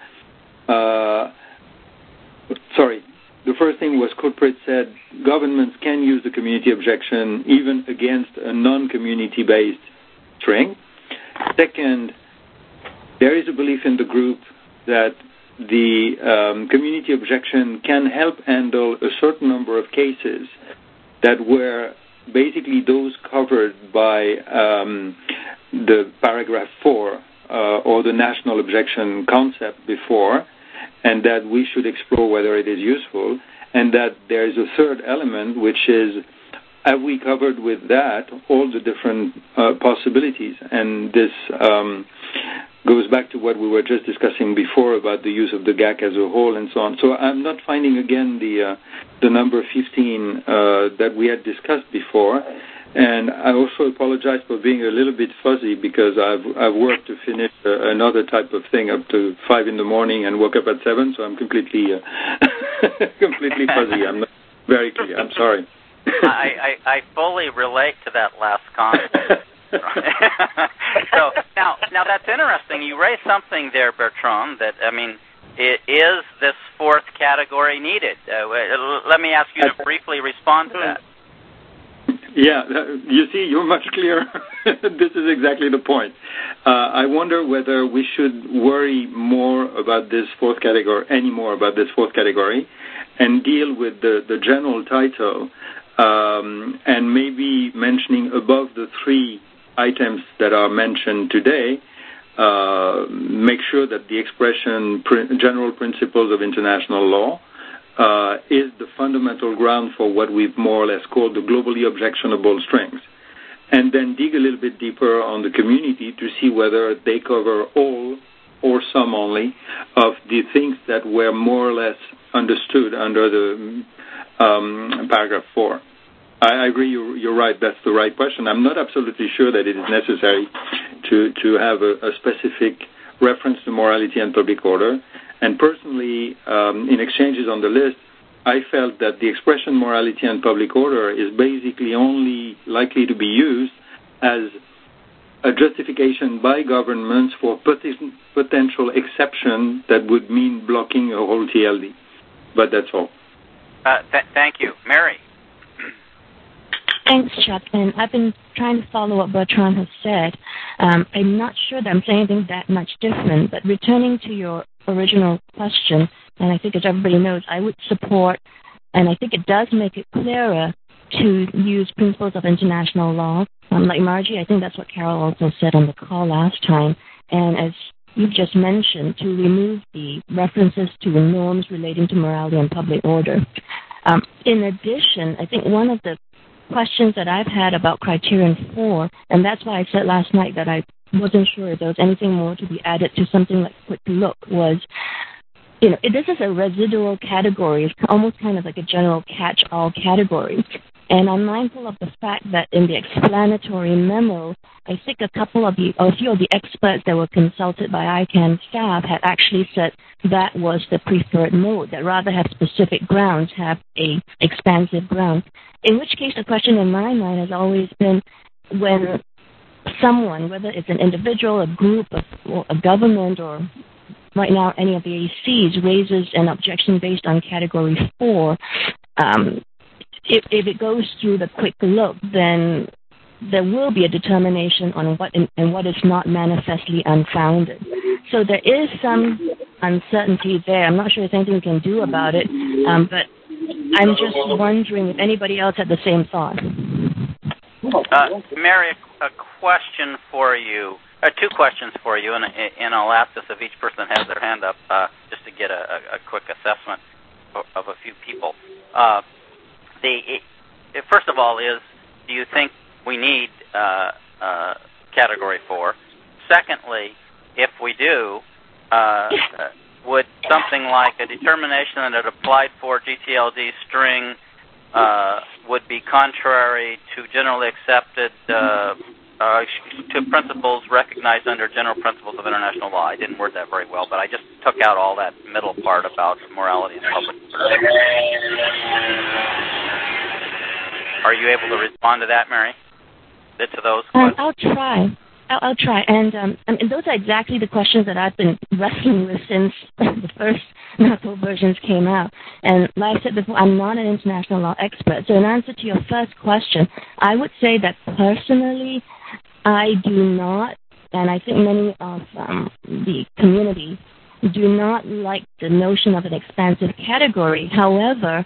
[SPEAKER 10] The first thing was Kurt Fritz said governments can use the community objection even against a non-community-based string. Second, there is a belief in the group that the community objection can help handle a certain number of cases that were basically those covered by the paragraph 4 or the national objection concept before, and that we should explore whether it is useful, and that there is a third element, which is, have we covered with that all the different possibilities? And this goes back to what we were just discussing before about the use of the GAC as a whole and so on. So I'm not finding, again, the number 15 that we had discussed before. And I also apologize for being a little bit fuzzy because I've worked to finish another type of thing up to 5 in the morning and woke up at 7, so I'm completely completely fuzzy. I'm not very clear. I'm sorry.
[SPEAKER 1] I fully relate to that last comment. So now that's interesting. You raised something there, Bertrand, that, I mean, is this fourth category needed? Let me ask you to briefly respond to that.
[SPEAKER 10] Yeah, you see, you're much clearer. This is exactly the point. I wonder whether we should worry more about this fourth category, and deal with the general title, and maybe mentioning above the three items that are mentioned today, make sure that the expression general principles of international law is the fundamental ground for what we've more or less called the globally objectionable strings. And then dig a little bit deeper on the community to see whether they cover all or some only of the things that were more or less understood under the paragraph 4. I agree, you're right, that's the right question. I'm not absolutely sure that it is necessary to have a specific reference to morality and public order. And personally, in exchanges on the list, I felt that the expression morality and public order is basically only likely to be used as a justification by governments for potential exception that would mean blocking a whole TLD. But that's all.
[SPEAKER 1] Thank you. Mary.
[SPEAKER 13] Thanks, Chuck. And I've been trying to follow what Bertrand has said. I'm not sure that I'm saying anything that much different, but returning to your original question, and I think as everybody knows, I would support, and I think it does make it clearer to use principles of international law. Like Margie, I think that's what Carol also said on the call last time. And as you've just mentioned, to remove the references to the norms relating to morality and public order. In addition, I think one of the questions that I've had about Criterion 4, and that's why I said last night that I wasn't sure if there was anything more to be added to something like Quick Look, was, this is a residual category. It's almost kind of like a general catch-all category. And I'm mindful of the fact that in the explanatory memo, I think a few of the experts that were consulted by ICANN staff had actually said that was the preferred mode, that rather have specific grounds, have a expansive ground. In which case, the question in my mind has always been when someone, whether it's an individual, a group, or a government, or right now any of the ACs, raises an objection based on Category 4, if it goes through the Quick Look, then there will be a determination on what is not manifestly unfounded. So there is some uncertainty there. I'm not sure if anything we can do about it, but I'm just wondering if anybody else had the same thought.
[SPEAKER 1] Mary, a question for you, two questions for you, and I'll ask this if each person has their hand up, just to get a quick assessment of a few people. First of all, is do you think we need Category 4? Secondly, if we do, would something like a determination that it applied for GTLD string would be contrary to generally accepted, to principles recognized under general principles of international law? I didn't word that very well, but I just took out all that middle part about morality and public order. Are you able to respond to that, Mary? To those questions?
[SPEAKER 13] I'll try. And those are exactly the questions that I've been wrestling with since the first NAACL versions came out. And like I said before, I'm not an international law expert. So in answer to your first question, I would say that personally, I do not, and I think many of the community do not like the notion of an expansive category. However,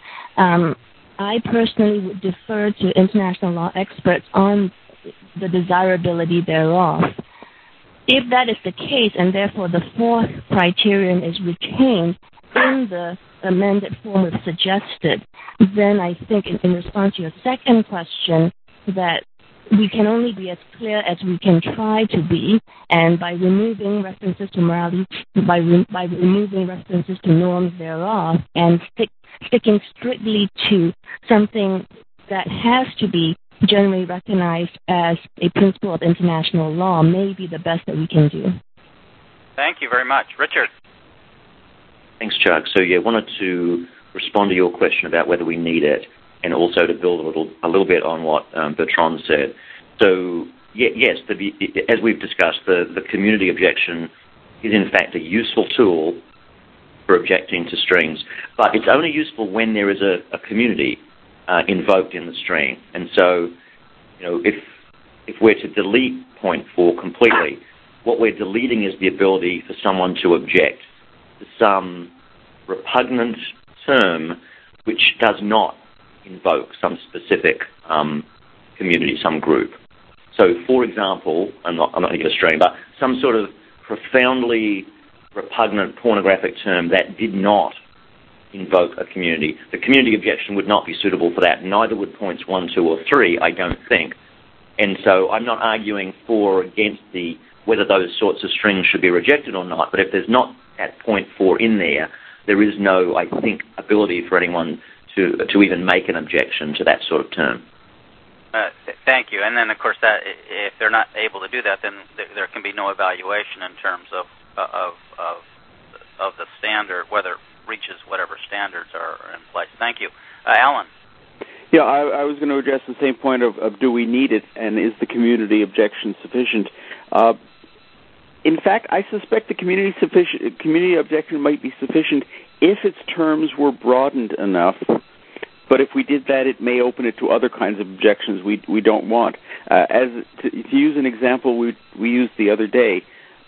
[SPEAKER 13] I personally would defer to international law experts on the desirability thereof. If that is the case, and therefore the fourth criterion is retained in the amended form we've suggested, then I think in response to your second question that we can only be as clear as we can try to be, and by removing references to morality, by removing references to norms thereof, and sticking strictly to something that has to be generally recognized as a principle of international law may be the best that we can do.
[SPEAKER 1] Thank you very much. Richard.
[SPEAKER 7] Thanks, Chuck. So, wanted to respond to your question about whether we need it, and also to build a little bit on what Bertrand said. So, yes, as we've discussed, the community objection is in fact a useful tool for objecting to strings, but it's only useful when there is a community invoked in the string. And so, if we're to delete point 4 completely, what we're deleting is the ability for someone to object to some repugnant term which does not invoke some specific community, some group. So, for example, I'm not going to give a string, but some sort of profoundly repugnant pornographic term that did not invoke a community. The community objection would not be suitable for that. Neither would points 1, 2, or 3, I don't think. And so I'm not arguing for or against whether those sorts of strings should be rejected or not, but if there's not at point 4 in there, there is no, I think, ability for anyone to even make an objection to that sort of term.
[SPEAKER 1] Thank you. And then, of course, that if they're not able to do that, then there can be no evaluation in terms of the standard, whether it reaches whatever standards are in place. Thank you. Alan.
[SPEAKER 8] Yeah, I was going to address the same point of do we need it, and is the community objection sufficient? In fact, I suspect the community objection might be sufficient if its terms were broadened enough. But if we did that, it may open it to other kinds of objections we don't want. To use an example we used the other day,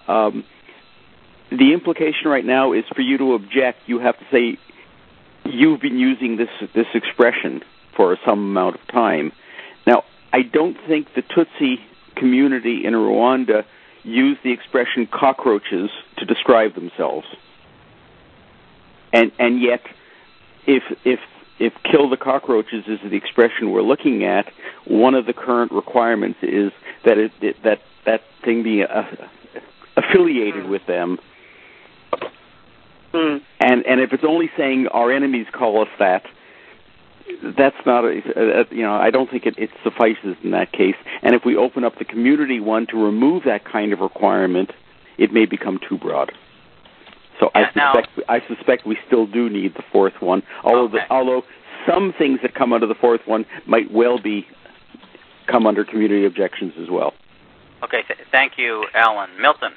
[SPEAKER 8] the implication right now is for you to object, you have to say you've been using this expression for some amount of time. Now, I don't think the Tutsi community in Rwanda used the expression cockroaches to describe themselves. And yet, if kill the cockroaches is the expression we're looking at, one of the current requirements is that that thing be affiliated with them. And if it's only saying our enemies call us that, that's not I don't think it suffices in that case. And if we open up the community one to remove that kind of requirement, it may become too broad. So I suspect we still do need the fourth one, although some things that come under the fourth one might well come under community objections as well.
[SPEAKER 1] Okay, thank you, Alan. Milton.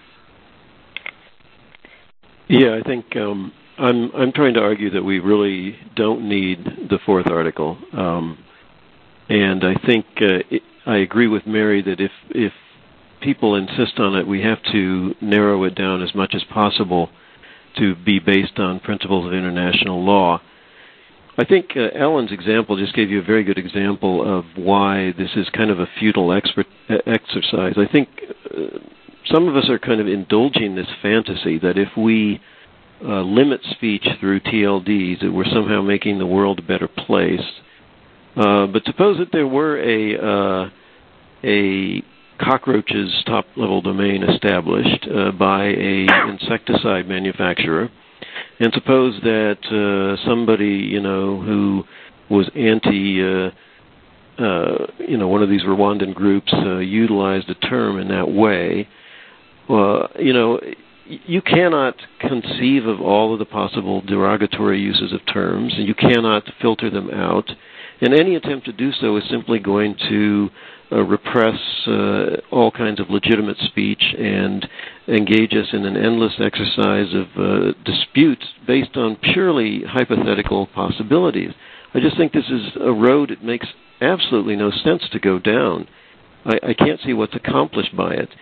[SPEAKER 16] Yeah, I think I'm trying to argue that we really don't need the fourth article, and I think I agree with Mary that if people insist on it, we have to narrow it down as much as possible to be based on principles of international law. I think Alan's example just gave you a very good example of why this is kind of a futile exercise. I think some of us are kind of indulging this fantasy that if we limit speech through TLDs, that we're somehow making the world a better place. But suppose that there were a cockroaches top-level domain established by a insecticide manufacturer, and suppose that somebody who was anti one of these Rwandan groups utilized a term in that way. You cannot conceive of all of the possible derogatory uses of terms, and you cannot filter them out. And any attempt to do so is simply going to repress all kinds of legitimate speech and engage us in an endless exercise of disputes based on purely hypothetical possibilities. I just think this is a road it makes absolutely no sense to go down. I can't see what's accomplished by it.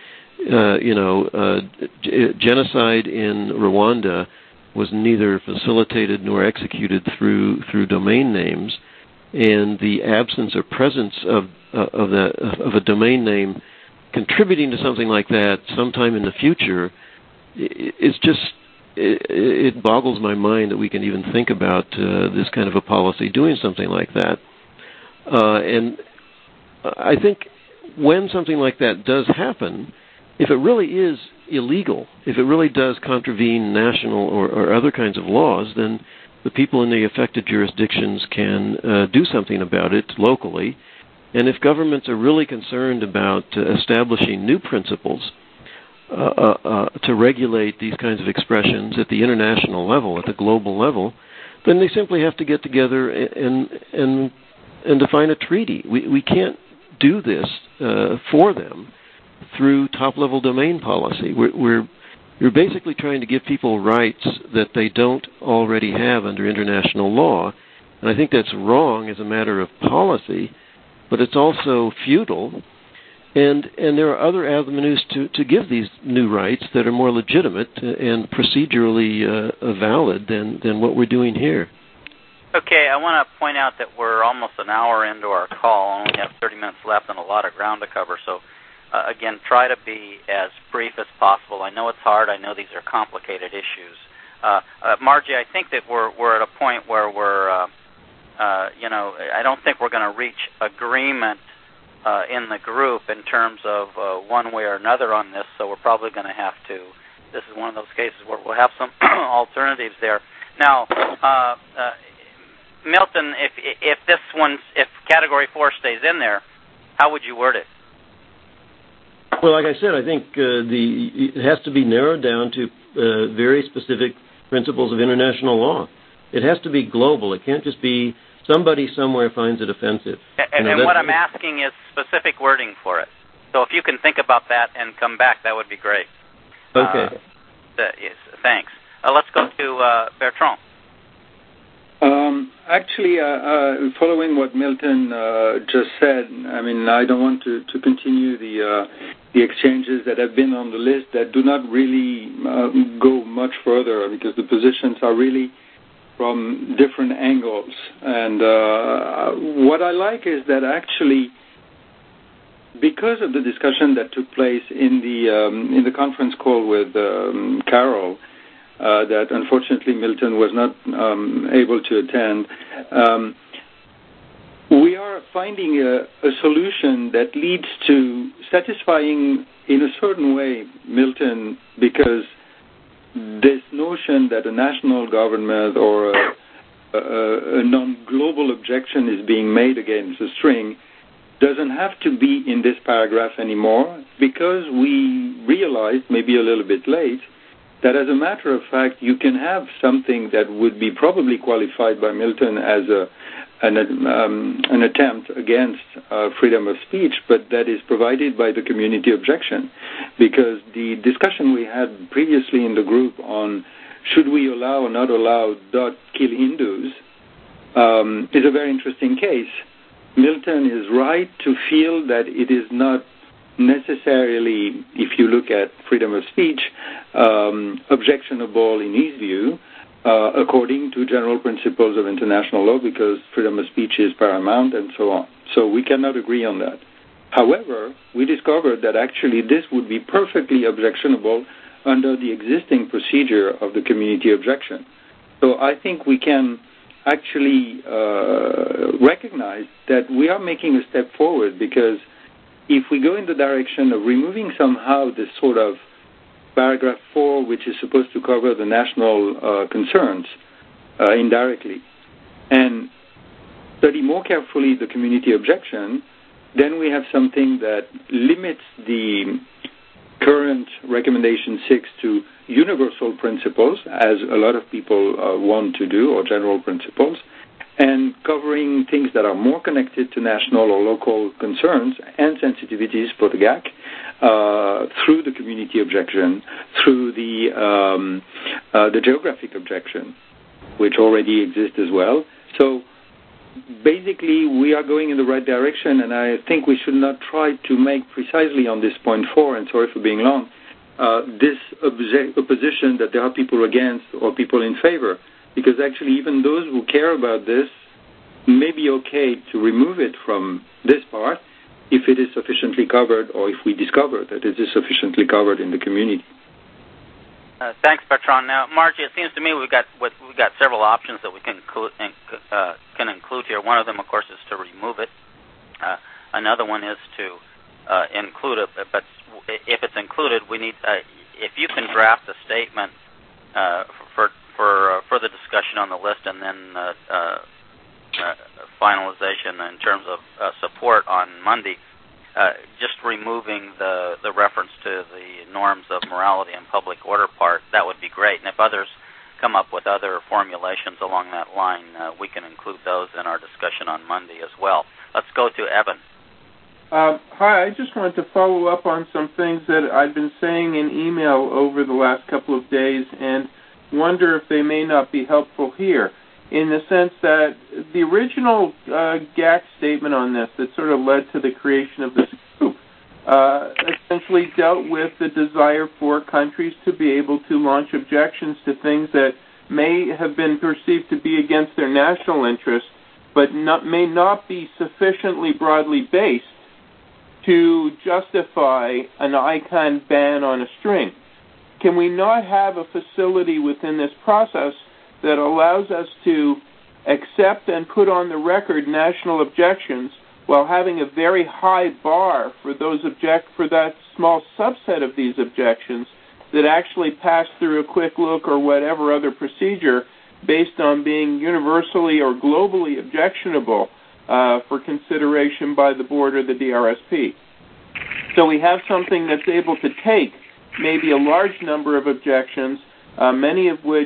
[SPEAKER 16] Genocide in Rwanda was neither facilitated nor executed through domain names, and the absence or presence of a domain name contributing to something like that sometime in the future is just it boggles my mind that we can even think about this kind of a policy doing something like that. And I think when something like that does happen, if it really is illegal, if it really does contravene national or other kinds of laws, then the people in the affected jurisdictions can do something about it locally. And if governments are really concerned about establishing new principles to regulate these kinds of expressions at the international level, at the global level, then they simply have to get together and define a treaty. We can't do this for them through top-level domain policy. We're basically trying to give people rights that they don't already have under international law, and I think that's wrong as a matter of policy, but it's also futile. And there are other avenues to give these new rights that are more legitimate and procedurally valid than what we're doing here.
[SPEAKER 1] Okay, I want to point out that we're almost an hour into our call. I only have 30 minutes left and a lot of ground to cover. So, again, try to be as brief as possible. I know it's hard. I know these are complicated issues. Margie, I think that we're at a point where I don't think we're going to reach agreement in the group in terms of one way or another on this, so we're probably going to have to. This is one of those cases where we'll have some alternatives there. Now, Milton, if Category 4 stays in there, how would you word it?
[SPEAKER 4] Well, like I said, I think it has to be narrowed down to very specific principles of international law. It has to be global. It can't just be somebody somewhere finds it offensive.
[SPEAKER 1] And what I'm asking is specific wording for it. So if you can think about that and come back, that would be great.
[SPEAKER 4] Okay.
[SPEAKER 1] Yes, thanks. Let's go to Bertrand.
[SPEAKER 10] Actually, following what Milton just said, I mean, I don't want to continue the exchanges that have been on the list that do not really go much further because the positions are really from different angles. And what I like is that actually, because of the discussion that took place in the conference call with Carol, that unfortunately Milton was not able to attend, we are finding a solution that leads to satisfying, in a certain way, Milton, because this notion that a national government or a non-global objection is being made against a string doesn't have to be in this paragraph anymore, because we realized, maybe a little bit late, that as a matter of fact, you can have something that would be probably qualified by Milton as an attempt against freedom of speech, but that is provided by the community objection. Because the discussion we had previously in the group on should we allow or not allow .kill Hindus is a very interesting case. Milton is right to feel that it is not necessarily, if you look at freedom of speech, objectionable in his view, according to general principles of international law, because freedom of speech is paramount and so on. So we cannot agree on that. However, we discovered that actually this would be perfectly objectionable under the existing procedure of the community objection. So I think we can actually recognize that we are making a step forward, because if we go in the direction of removing somehow this sort of paragraph 4, which is supposed to cover the national concerns indirectly, and study more carefully the community objection, then we have something that limits the current recommendation 6 to universal principles, as a lot of people want to do, or general principles, and covering things that are more connected to national or local concerns and sensitivities for the GAC through the community objection, through the geographic objection, which already exists as well. So basically, we are going in the right direction, and I think we should not try to make precisely on this point 4, and sorry for being long, this opposition that there are people against or people in favor, because actually even those who care about this may be okay to remove it from this part if it is sufficiently covered, or if we discover that it is sufficiently covered in the community.
[SPEAKER 1] Thanks, Bertrand. Now, Margie, it seems to me we've got several options that we can include here. One of them, of course, is to remove it. Another one is to include it. But if it's included, we need. If you can draft a statement for further discussion on the list, and then finalization in terms of support on Monday. Just removing the reference to the norms of morality and public order part, that would be great. And if others come up with other formulations along that line, we can include those in our discussion on Monday as well. Let's go to Evan.
[SPEAKER 12] Hi, I just wanted to follow up on some things that I've been saying in email over the last couple of days and wonder if they may not be helpful here, in the sense that the original GAC statement on this that sort of led to the creation of this group essentially dealt with the desire for countries to be able to launch objections to things that may have been perceived to be against their national interests, but may not be sufficiently broadly based to justify an ICANN ban on a string. Can we not have a facility within this process that allows us to accept and put on the record national objections while having a very high bar for for that small subset of these objections that actually pass through a quick look or whatever other procedure based on being universally or globally objectionable for consideration by the board or the DRSP? So we have something that's able to take maybe a large number of objections, many of which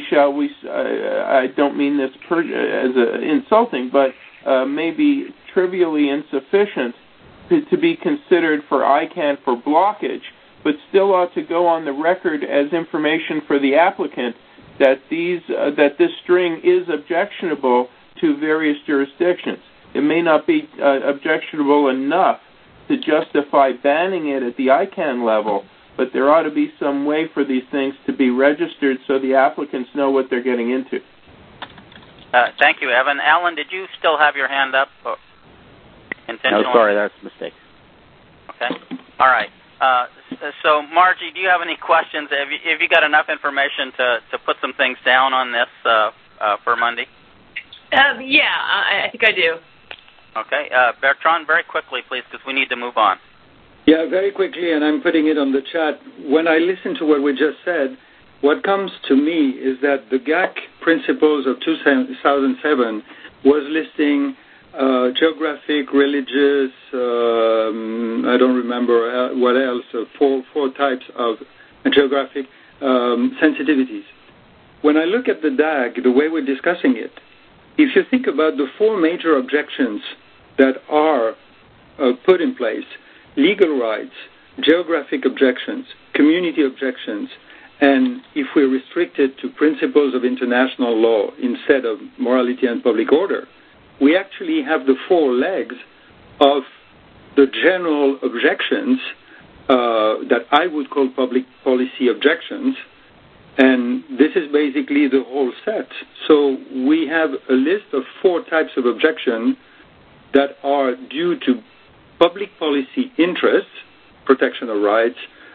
[SPEAKER 12] I don't mean this as insulting, but may be trivially insufficient to be considered for ICANN for blockage, but still ought to go on the record as information for the applicant that this string is objectionable to various jurisdictions. It may not be objectionable enough to justify banning it at the ICANN level, but there ought to be some way for these things to be registered so the applicants know what they're getting into.
[SPEAKER 1] Thank you, Evan. Alan, did you still have your hand up? Intentionally?
[SPEAKER 8] No, sorry, that's a mistake.
[SPEAKER 1] Okay. All right. So, Margie, do you have any questions? Have you got enough information to put some things down on this for Monday?
[SPEAKER 5] Yeah, I think I do.
[SPEAKER 1] Okay. Bertrand, very quickly, please, because we need to move on.
[SPEAKER 10] Yeah, very quickly, and I'm putting it on the chat. When I listen to what we just said, what comes to me is that the GAC principles of 2007 was listing geographic, religious, I don't remember what else, four types of geographic sensitivities. When I look at the DAG, the way we're discussing it, if you think about the four major objections that are put in place, legal rights, geographic objections, community objections, and if we restrict it to principles of international law instead of morality and public order, we actually have the four legs of the general objections that I would call public policy objections, and this is basically the whole set. So we have a list of four types of objection that are due to public policy interests, protection of rights,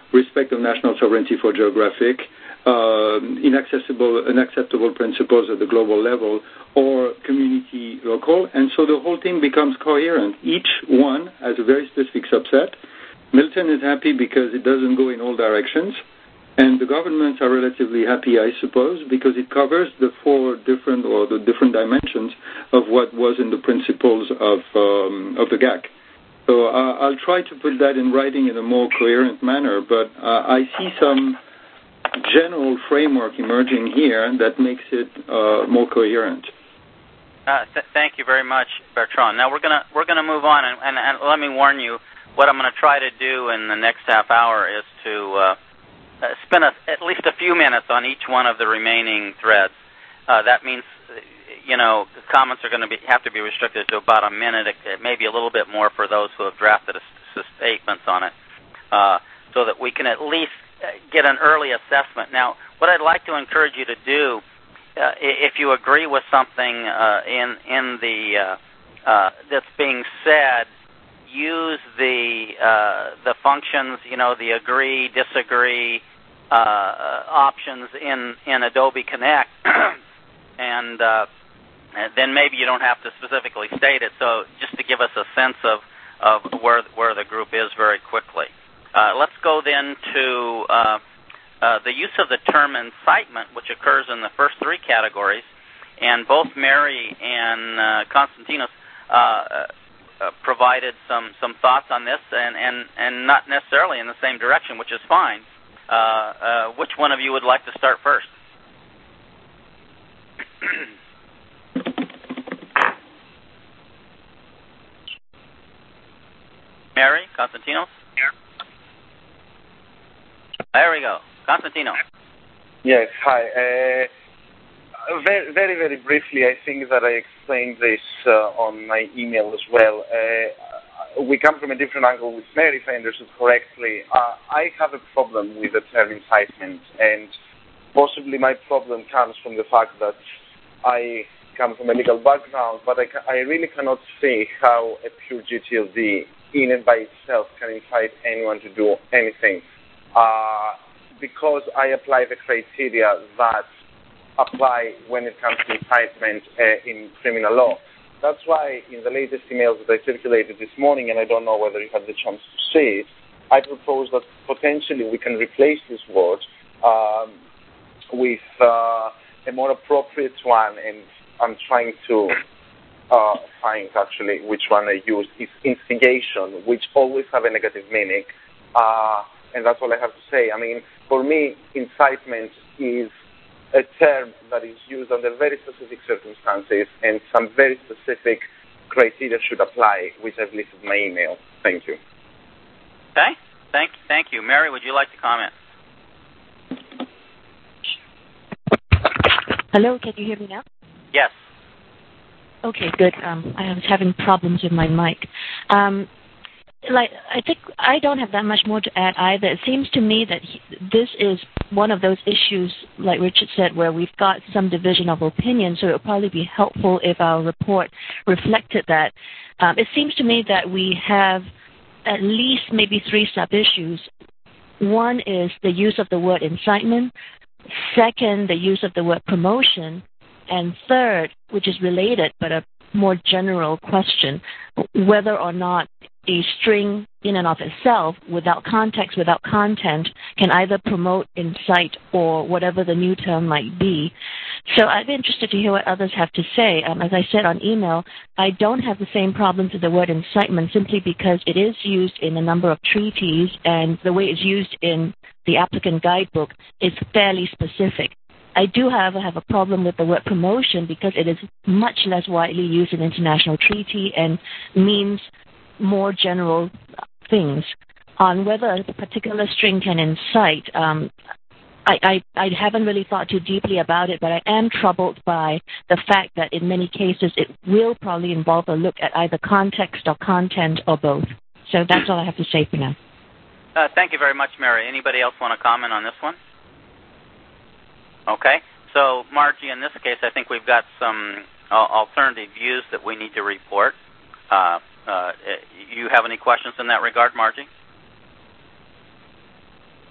[SPEAKER 10] respect of national sovereignty for geographic, unacceptable principles at the global level, or community local. And so the whole thing becomes coherent. Each one has a very specific subset. Milton is happy because it doesn't go in all directions. And the governments are relatively happy, I suppose, because it covers the the different dimensions of what was in the principles of the GAC. So I'll try to put that in writing in a more coherent manner, but I see some general framework emerging here that makes it more coherent.
[SPEAKER 1] Thank you very much, Bertrand. Now we're gonna move on, and let me warn you, what I'm going to try to do in the next half hour is to spend at least a few minutes on each one of the remaining threads. That means, comments are going to have to be restricted to about a minute, maybe a little bit more for those who have drafted statements on it, so that we can at least get an early assessment. Now, what I'd like to encourage you to do, if you agree with something in the that's being said, use the functions, the agree, disagree options in Adobe Connect, and then maybe you don't have to specifically state it. So just to give us a sense of where the group is very quickly. Let's go then to the use of the term incitement, which occurs in the first three categories, and both Mary and Konstantinos provided some thoughts on this, and not necessarily in the same direction, which is fine. Which one of you would like to start first? Mary, Konstantinos? There we go. Konstantinos.
[SPEAKER 15] Yes, hi. Very, very, very briefly, I think that I explained this on my email as well. We come from a different angle with Mary, if I understood correctly. I have a problem with the term incitement, and possibly my problem comes from the fact that I come from a legal background, but I really cannot see how a pure GTLD in and by itself can incite anyone to do anything, because I apply the criteria that apply when it comes to incitement in criminal law. That's why in the latest emails that I circulated this morning, and I don't know whether you had the chance to see it, I propose that potentially we can replace this word with a more appropriate one, and I'm trying to find actually which one I use. It's instigation, which always have a negative meaning, and that's all I have to say. I mean, for me, incitement is a term that is used under very specific circumstances, and some very specific criteria should apply, which I've listed in my email. Thank you.
[SPEAKER 1] Okay. Thank you. Mary, would you like to comment?
[SPEAKER 13] Hello, can you hear me now?
[SPEAKER 1] Yes.
[SPEAKER 13] Okay, good. I was having problems with my mic. I think I don't have that much more to add either. It seems to me that this is one of those issues, like Richard said, where we've got some division of opinion, so it would probably be helpful if our report reflected that. It seems to me that we have at least maybe three sub-issues. One is the use of the word incitement. Second, the use of the word promotion. And third, which is related but a more general question, whether or not a string in and of itself, without context, without content, can either promote, incite, or whatever the new term might be. So I'd be interested to hear what others have to say. As I said on email, I don't have the same problems with the word incitement simply because it is used in a number of treaties, and the way it's used in the applicant guidebook is fairly specific. I do, however, have a problem with the word promotion because it is much less widely used in international treaty and means more general things. On whether a particular string can incite, I haven't really thought too deeply about it, but I am troubled by the fact that in many cases it will probably involve a look at either context or content or both. So that's all I have to say for now.
[SPEAKER 1] Thank you very much, Mary. Anybody else want to comment on this one? Okay. So, Margie, in this case, I think we've got some alternative views that we need to report. You have any questions in that regard, Margie?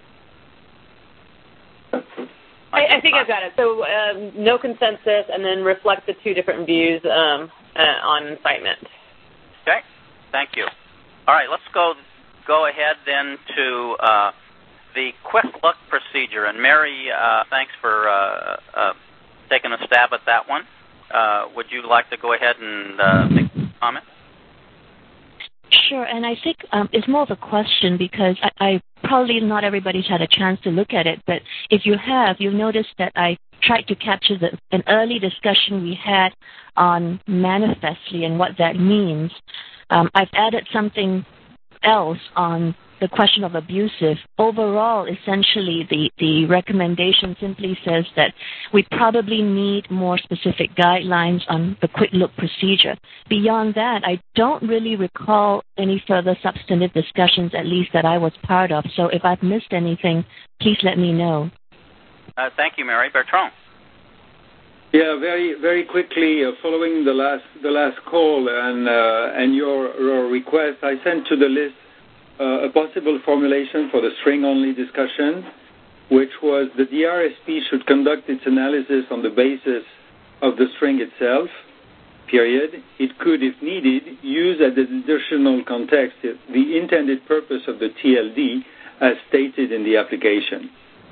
[SPEAKER 5] I think I've got it. So no consensus, and then reflect the two different views on incitement.
[SPEAKER 1] Okay, thank you. All right, let's go ahead then to the quick look procedure. And Mary, thanks for taking a stab at that one. Would you like to go ahead and make a comment?
[SPEAKER 13] Sure, and I think it's more of a question because I probably not everybody's had a chance to look at it, but if you have, you'll notice that I tried to capture an early discussion we had on manifestly and what that means. I've added something else on the question of abusive. Overall, essentially, the recommendation simply says that we probably need more specific guidelines on the quick look procedure. Beyond that, I don't really recall any further substantive discussions, at least that I was part of. So if I've missed anything, please let me know.
[SPEAKER 1] Thank you, Mary. Bertrand.
[SPEAKER 10] Yeah, very, very quickly, following the last call and your request, I sent to the list a possible formulation for the string-only discussion, which was the DRSP should conduct its analysis on the basis of the string itself, period. It could, if needed, use as an additional context the intended purpose of the TLD as stated in the application.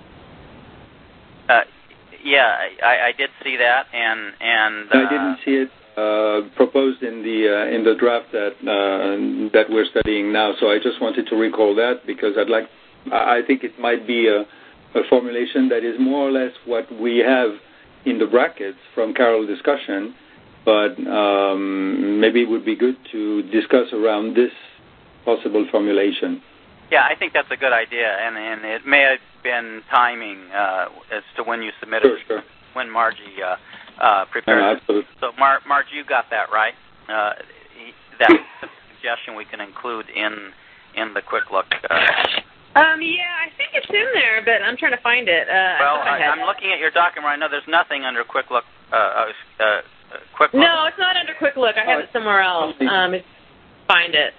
[SPEAKER 1] Yeah, I did see that, and
[SPEAKER 10] I didn't see it proposed in the draft that we're studying now. So I just wanted to recall that because I think it might be a formulation that is more or less what we have in the brackets from Carol's discussion, but maybe it would be good to discuss around this possible formulation.
[SPEAKER 1] Yeah, I think that's a good idea, and it may have been timing as to when you submitted
[SPEAKER 10] sure.
[SPEAKER 1] When Margie prepared.
[SPEAKER 10] Absolutely.
[SPEAKER 1] So, Margie, you got that right. That's a suggestion we can include in the quick look.
[SPEAKER 5] Yeah, I think it's in there, but I'm trying to find it.
[SPEAKER 1] I'm looking at your document right now. There's nothing under quick look. Quick look.
[SPEAKER 5] No, it's not under quick look. I have it somewhere else. Find it.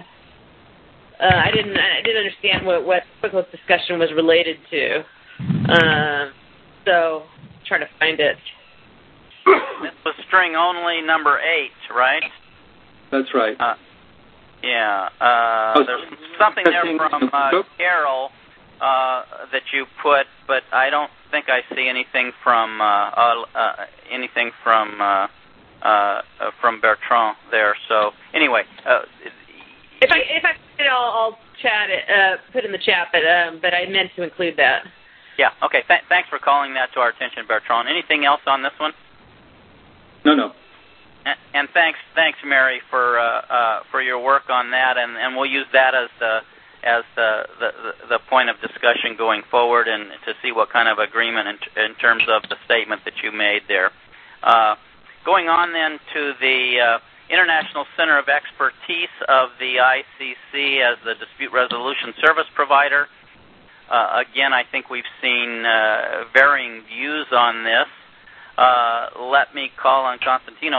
[SPEAKER 5] I didn't understand what quick look discussion was related to. So trying to find it.
[SPEAKER 1] This was string only number 8, right?
[SPEAKER 10] That's right.
[SPEAKER 1] Yeah. There's something there from Carol that you put, but I don't think I see anything from Bertrand there. So anyway,
[SPEAKER 5] if I find it, I'll chat it, put in the chat. But I meant to include that.
[SPEAKER 1] Yeah. Okay. Thanks for calling that to our attention, Bertrand. Anything else on this one?
[SPEAKER 10] No.
[SPEAKER 1] And thanks, Mary, for your work on that, and we'll use that as the point of discussion going forward, and to see what kind of agreement in terms of the statement that you made there. Going on then to the International Center of Expertise of the ICC as the dispute resolution service provider. Again, I think we've seen varying views on this. Let me call on Constantino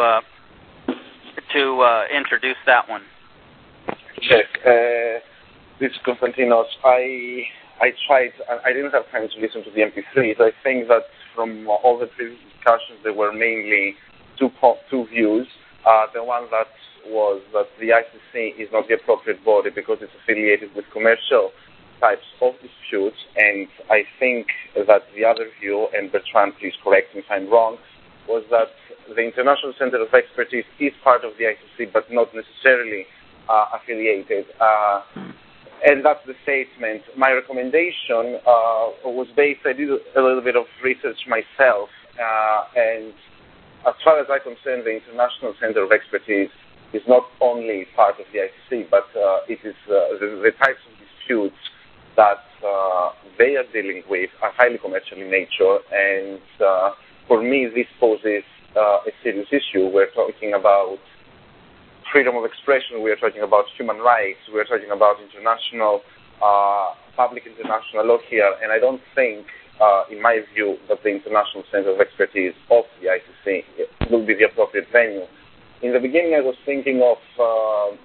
[SPEAKER 1] to introduce that one.
[SPEAKER 15] Yes, this is Constantinos. I tried. I didn't have time to listen to the MP3s. I think that from all the previous discussions, there were mainly two views. The one that was that the ICC is not the appropriate body because it's affiliated with commercial types of disputes, and I think that the other view, and Bertrand, please correct me if I'm wrong, was that the International Center of Expertise is part of the ICC, but not necessarily affiliated. And that's the statement. My recommendation was based, I did a little bit of research myself, and as far as I'm concerned, the International Center of Expertise is not only part of the ICC, but it is the types of disputes that they are dealing with are highly commercial in nature, and for me this poses a serious issue. We're talking about freedom of expression, we're talking about human rights, we're talking about public international law here, and I don't think, in my view, that the International Center of Expertise of the ICC will be the appropriate venue. In the beginning, I was thinking of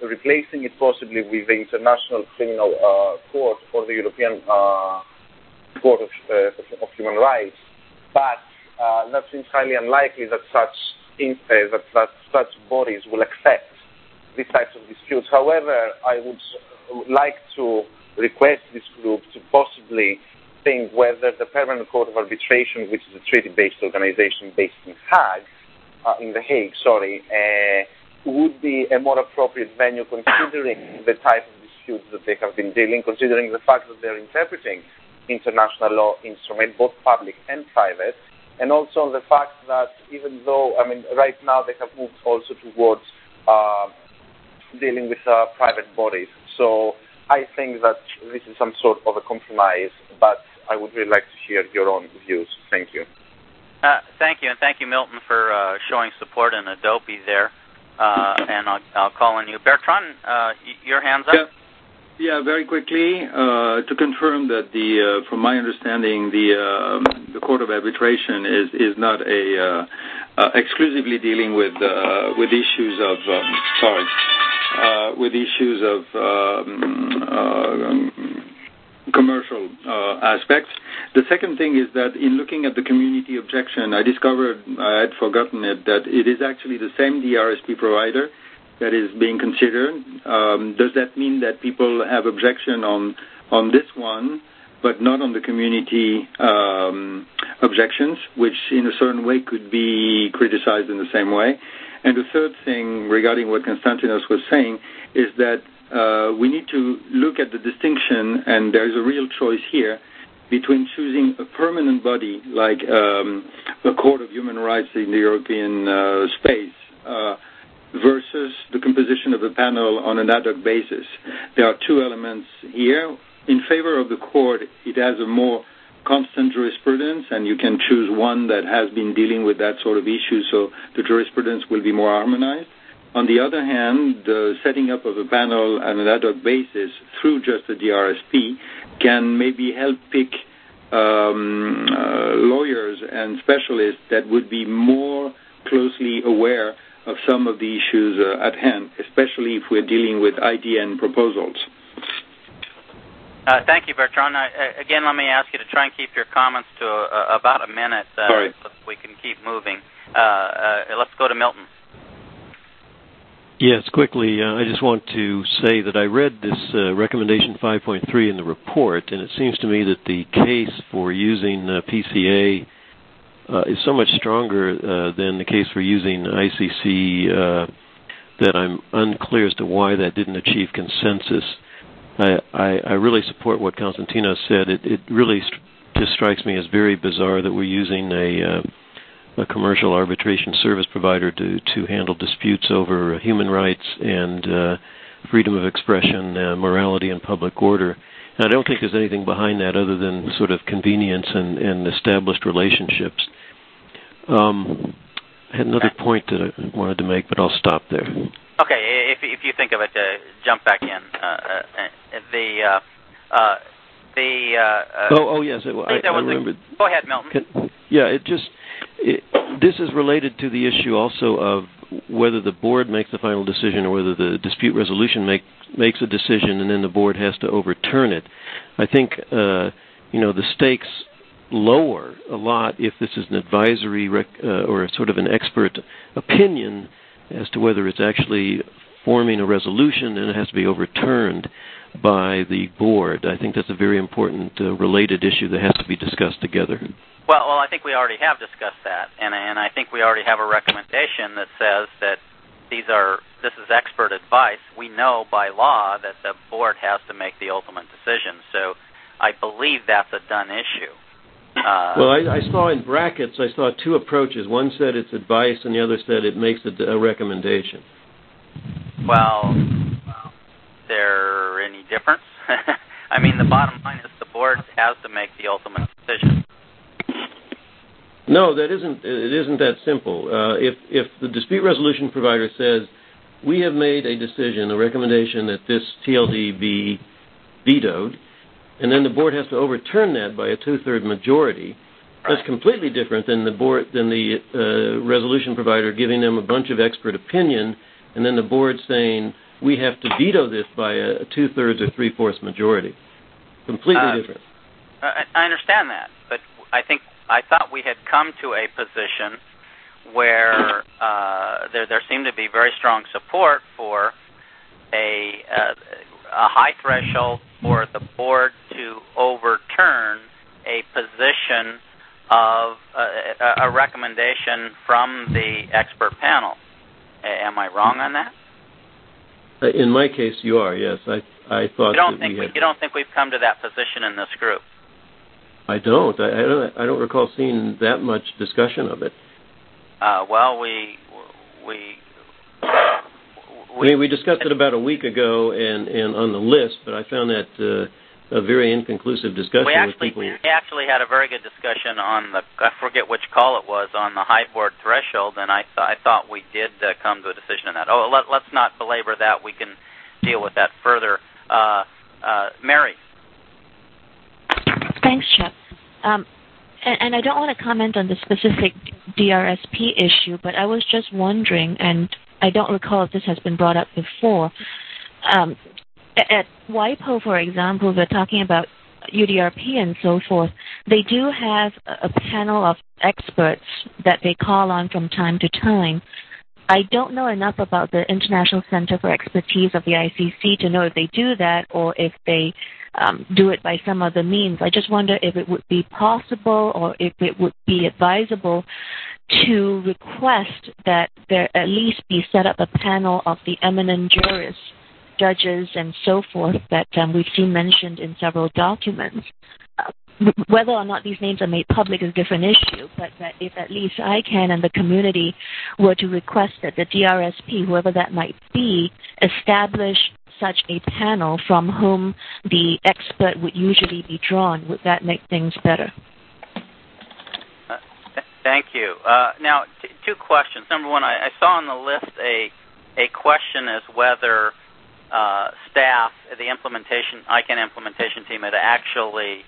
[SPEAKER 15] replacing it possibly with the International Criminal Court or the European Court of Human Rights, but that seems highly unlikely that such bodies will accept these types of disputes. However, I would like to request this group to possibly think whether the Permanent Court of Arbitration, which is a treaty-based organization based in The Hague, would be a more appropriate venue considering the type of disputes that they have been dealing, considering the fact that they're interpreting international law instruments, both public and private, and also the fact that even though, right now they have moved also towards dealing with private bodies. So I think that this is some sort of a compromise, but I would really like to hear your own views. Thank you.
[SPEAKER 1] Thank you, and thank you, Milton, for showing support in Adobe there. And I'll call on you. Bertrand, your hands up?
[SPEAKER 10] Yeah, very quickly, to confirm that from my understanding, the Court of Arbitration is not exclusively dealing with issues of commercial aspects. The second thing is that in looking at the community objection, I discovered, I had forgotten it, that it is actually the same DRSP provider that is being considered. Does that mean that people have objection on this one, but not on the community objections, which in a certain way could be criticized in the same way? And the third thing regarding what Konstantinos was saying is that we need to look at the distinction, and there's a real choice here, between choosing a permanent body like the Court of Human Rights in the European space versus the composition of a panel on an ad hoc basis. There are two elements here. In favor of the court, it has a more constant jurisprudence, and you can choose one that has been dealing with that sort of issue, so the jurisprudence will be more harmonized. On the other hand, the setting up of a panel on an ad hoc basis through just a DRSP can maybe help pick lawyers and specialists that would be more closely aware of some of the issues at hand, especially if we're dealing with IDN proposals.
[SPEAKER 1] Thank you, Bertrand. Again, let me ask you to try and keep your comments to about a minute so we can keep moving. Let's go to Milton.
[SPEAKER 16] Yes, quickly, I just want to say that I read this recommendation 5.3 in the report, and it seems to me that the case for using PCA is so much stronger than the case for using ICC that I'm unclear as to why that didn't achieve consensus. I really support what Konstantinos said. It really just strikes me as very bizarre that we're using a commercial arbitration service provider to handle disputes over human rights and freedom of expression, morality, and public order. And I don't think there's anything behind that other than sort of convenience and established relationships. I had another point that I wanted to make, but I'll stop there.
[SPEAKER 1] Okay, if you think of it, jump back in.
[SPEAKER 16] Yes, I remember.
[SPEAKER 1] Go ahead, Milton.
[SPEAKER 16] This is related to the issue also of whether the board makes the final decision or whether the dispute resolution makes a decision and then the board has to overturn it. I think the stakes lower a lot if this is an advisory or sort of an expert opinion as to whether it's actually forming a resolution and it has to be overturned by the board. I think that's a very important related issue that has to be discussed together.
[SPEAKER 1] Well, I think we already have discussed that, and I think we already have a recommendation that says that this is expert advice. We know by law that the board has to make the ultimate decision, so I believe that's a done issue.
[SPEAKER 4] Well, I saw in brackets, I saw two approaches. One said it's advice, and the other said it makes a recommendation.
[SPEAKER 1] Well, is there any difference? I mean, the bottom line is the board has to make the ultimate decision.
[SPEAKER 4] No, it isn't that simple. If the dispute resolution provider says, we have made a decision, a recommendation that this TLD be vetoed, and then the board has to overturn that by a 2/3 majority, that's completely different than the resolution provider giving them a bunch of expert opinion, and then the board saying, we have to veto this by a 2/3 or 3/4 majority. Completely different.
[SPEAKER 1] I understand that, but I thought we had come to a position where there seemed to be very strong support for a high threshold for the board to overturn a position of a recommendation from the expert panel. Am I wrong on that?
[SPEAKER 4] In my case, you are. Yes, I thought
[SPEAKER 1] you don't think we've come to that position in this group?
[SPEAKER 4] I don't. I don't recall seeing that much discussion of it.
[SPEAKER 1] Well,
[SPEAKER 4] we discussed it about a week ago and on the list, but I found that a very inconclusive discussion with people.
[SPEAKER 1] We actually had a very good discussion on I forget which call it was, on the high board threshold, and I thought we did come to a decision on that. Let's not belabor that. We can deal with that further. Mary.
[SPEAKER 13] Thanks, Chuck. And I don't want to comment on the specific DRSP issue, but I was just wondering, and I don't recall if this has been brought up before. At WIPO, for example, they're talking about UDRP and so forth. They do have a panel of experts that they call on from time to time. I don't know enough about the International Center for Expertise of the ICC to know if they do that or if they do it by some other means. I just wonder if it would be possible or if it would be advisable to request that there at least be set up a panel of the eminent jurists, judges, and so forth that we've seen mentioned in several documents. Whether or not these names are made public is a different issue, but that if at least ICANN and the community were to request that the DRSP, whoever that might be, establish such a panel from whom the expert would usually be drawn, would that make things better?
[SPEAKER 1] Thank you. Now, two questions. Number one, I saw on the list a question as whether staff, the ICANN implementation team, had actually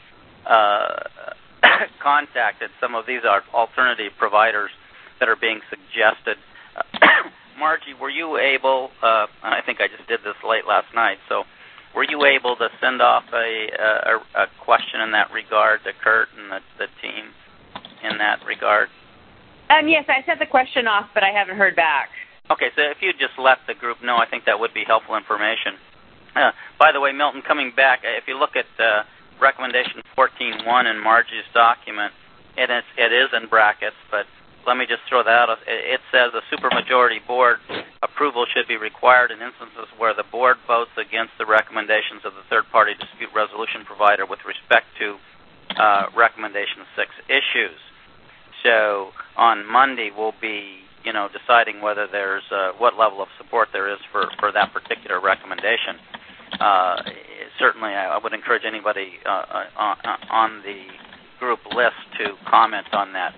[SPEAKER 1] contacted some of these alternative providers that are being suggested. Margie, were you able, I think I just did this late last night, so were you able to send off a question in that regard to Kurt and the team in that regard?
[SPEAKER 5] Yes, I sent the question off, but I haven't heard back.
[SPEAKER 1] Okay, so if you just let the group know, I think that would be helpful information. By the way, Milton, coming back, if you look at recommendation 14.1 in Margie's document, it is in brackets, but let me just throw that out. It says a supermajority board approval should be required in instances where the board votes against the recommendations of the third-party dispute resolution provider with respect to recommendation 6 issues. So on Monday, we'll be deciding whether there's what level of support there is for that particular recommendation. Certainly, I would encourage anybody on the group list to comment on that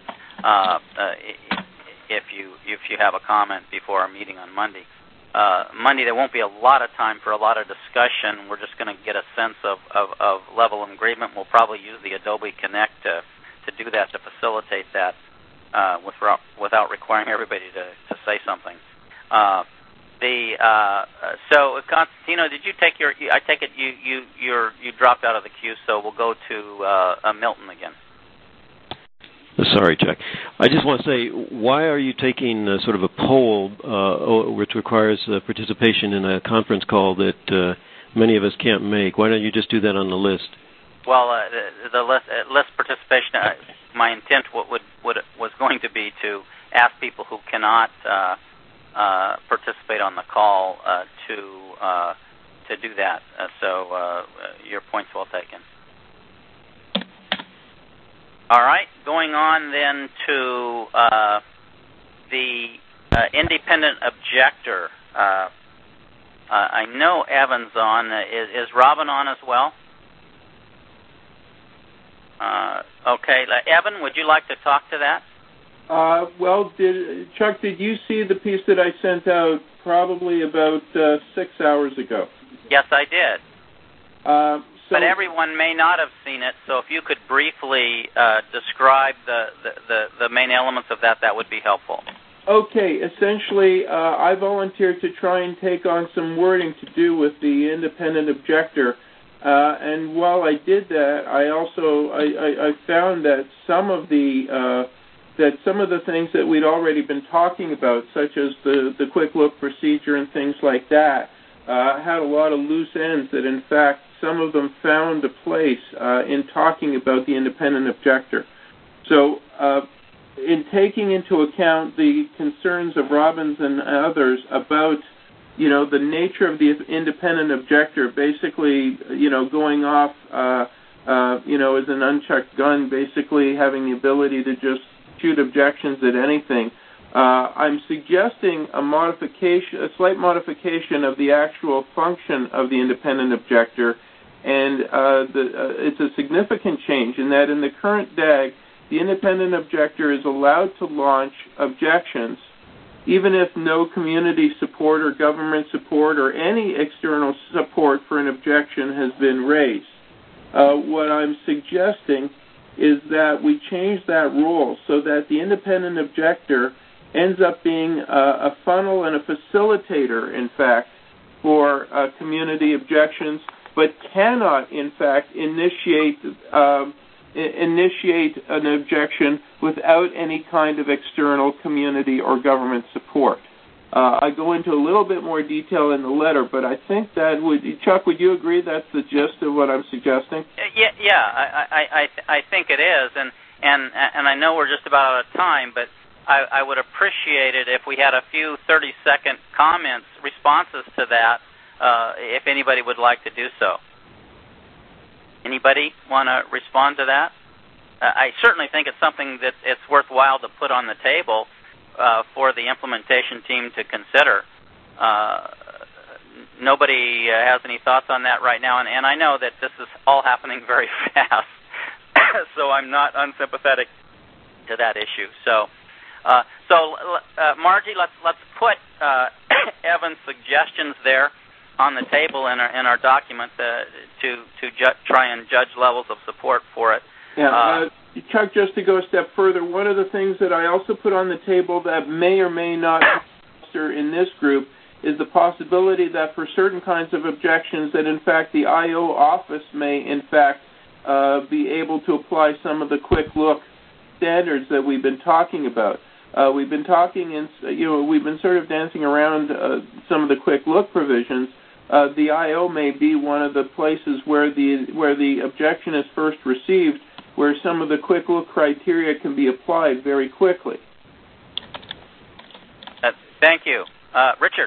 [SPEAKER 1] if you have a comment before our meeting on Monday. Monday, there won't be a lot of time for a lot of discussion. We're just going to get a sense of level of agreement. We'll probably use the Adobe Connect to do that, to facilitate that without requiring everybody to say something. So Constantino, did you take your? I take it you dropped out of the queue, so we'll go to Milton again.
[SPEAKER 16] Sorry, Jack. I just want to say, why are you taking sort of a poll which requires participation in a conference call that many of us can't make? Why don't you just do that on the list?
[SPEAKER 1] Well, the list participation. My intent was going to be to ask people who cannot participate on the call to do that. So your point's well taken. All right, going on then to the independent objector. I know Evan's on. Is Robin on as well? Okay, Evan, would you like to talk to that?
[SPEAKER 12] Well, Chuck, did you see the piece that I sent out probably about 6 hours ago?
[SPEAKER 1] Yes, I did. But everyone may not have seen it, so if you could briefly describe the main elements of that, that would be helpful.
[SPEAKER 12] Okay, essentially, I volunteered to try and take on some wording to do with the independent objector And while I did that, I found that some of the things that we'd already been talking about, such as the quick look procedure and things like that, had a lot of loose ends that, in fact, some of them found a place in talking about the independent objector. So in taking into account the concerns of Robbins and others about, the nature of the independent objector, basically, going off, as an unchecked gun, basically having the ability to just shoot objections at anything, I'm suggesting a slight modification of the actual function of the independent objector, and it's a significant change in that in the current DAG, the independent objector is allowed to launch objections even if no community support or government support or any external support for an objection has been raised. What I'm suggesting is that we change that rule so that the independent objector ends up being a funnel and a facilitator, in fact, for community objections, but cannot, in fact, initiate an objection without any kind of external community or government support. I go into a little bit more detail in the letter, but I think that Chuck, would you agree that's the gist of what I'm suggesting?
[SPEAKER 1] Yeah, I think it is, and I know we're just about out of time, but I would appreciate it if we had a few 30-second responses to that, if anybody would like to do so. Anybody want to respond to that? I certainly think it's something that it's worthwhile to put on the table for the implementation team to consider. Nobody has any thoughts on that right now, and I know that this is all happening very fast, so I'm not unsympathetic to that issue. So Margie, let's put Evan's suggestions there on the table in our document to try and judge levels of support for it.
[SPEAKER 12] Yeah, Chuck, just to go a step further, one of the things that I also put on the table that may or may not foster in this group is the possibility that for certain kinds of objections that, in fact, the I.O. office may, in fact, be able to apply some of the quick look standards that we've been talking about. We've been sort of dancing around some of the quick look provisions. The I.O. may be one of the places where the objection is first received, where some of the quick look criteria can be applied very quickly.
[SPEAKER 1] Thank you. Richard?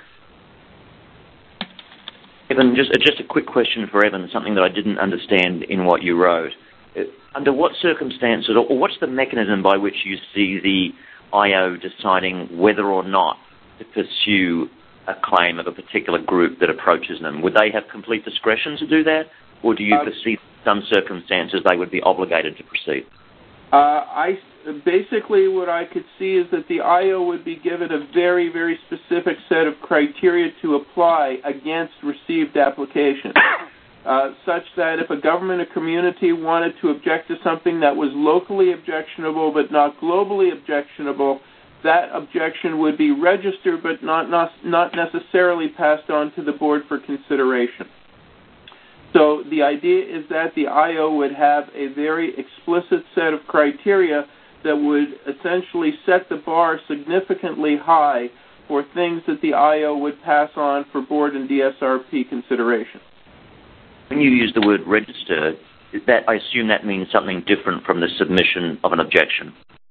[SPEAKER 7] Evan, just a quick question for Evan, something that I didn't understand in what you wrote. Under what circumstances, or what's the mechanism by which you see the I.O. deciding whether or not to pursue a claim of a particular group that approaches them? Would they have complete discretion to do that, or do you foresee some circumstances they would be obligated to proceed?
[SPEAKER 12] Basically what I could see is that the I.O. would be given a very, very specific set of criteria to apply against received applications, such that if a government or community wanted to object to something that was locally objectionable but not globally objectionable, that objection would be registered but not necessarily passed on to the board for consideration. So the idea is that the I.O. would have a very explicit set of criteria that would essentially set the bar significantly high for things that the I.O. would pass on for board and DSRP consideration.
[SPEAKER 7] When you use the word register, I assume that means something different from the submission of an objection.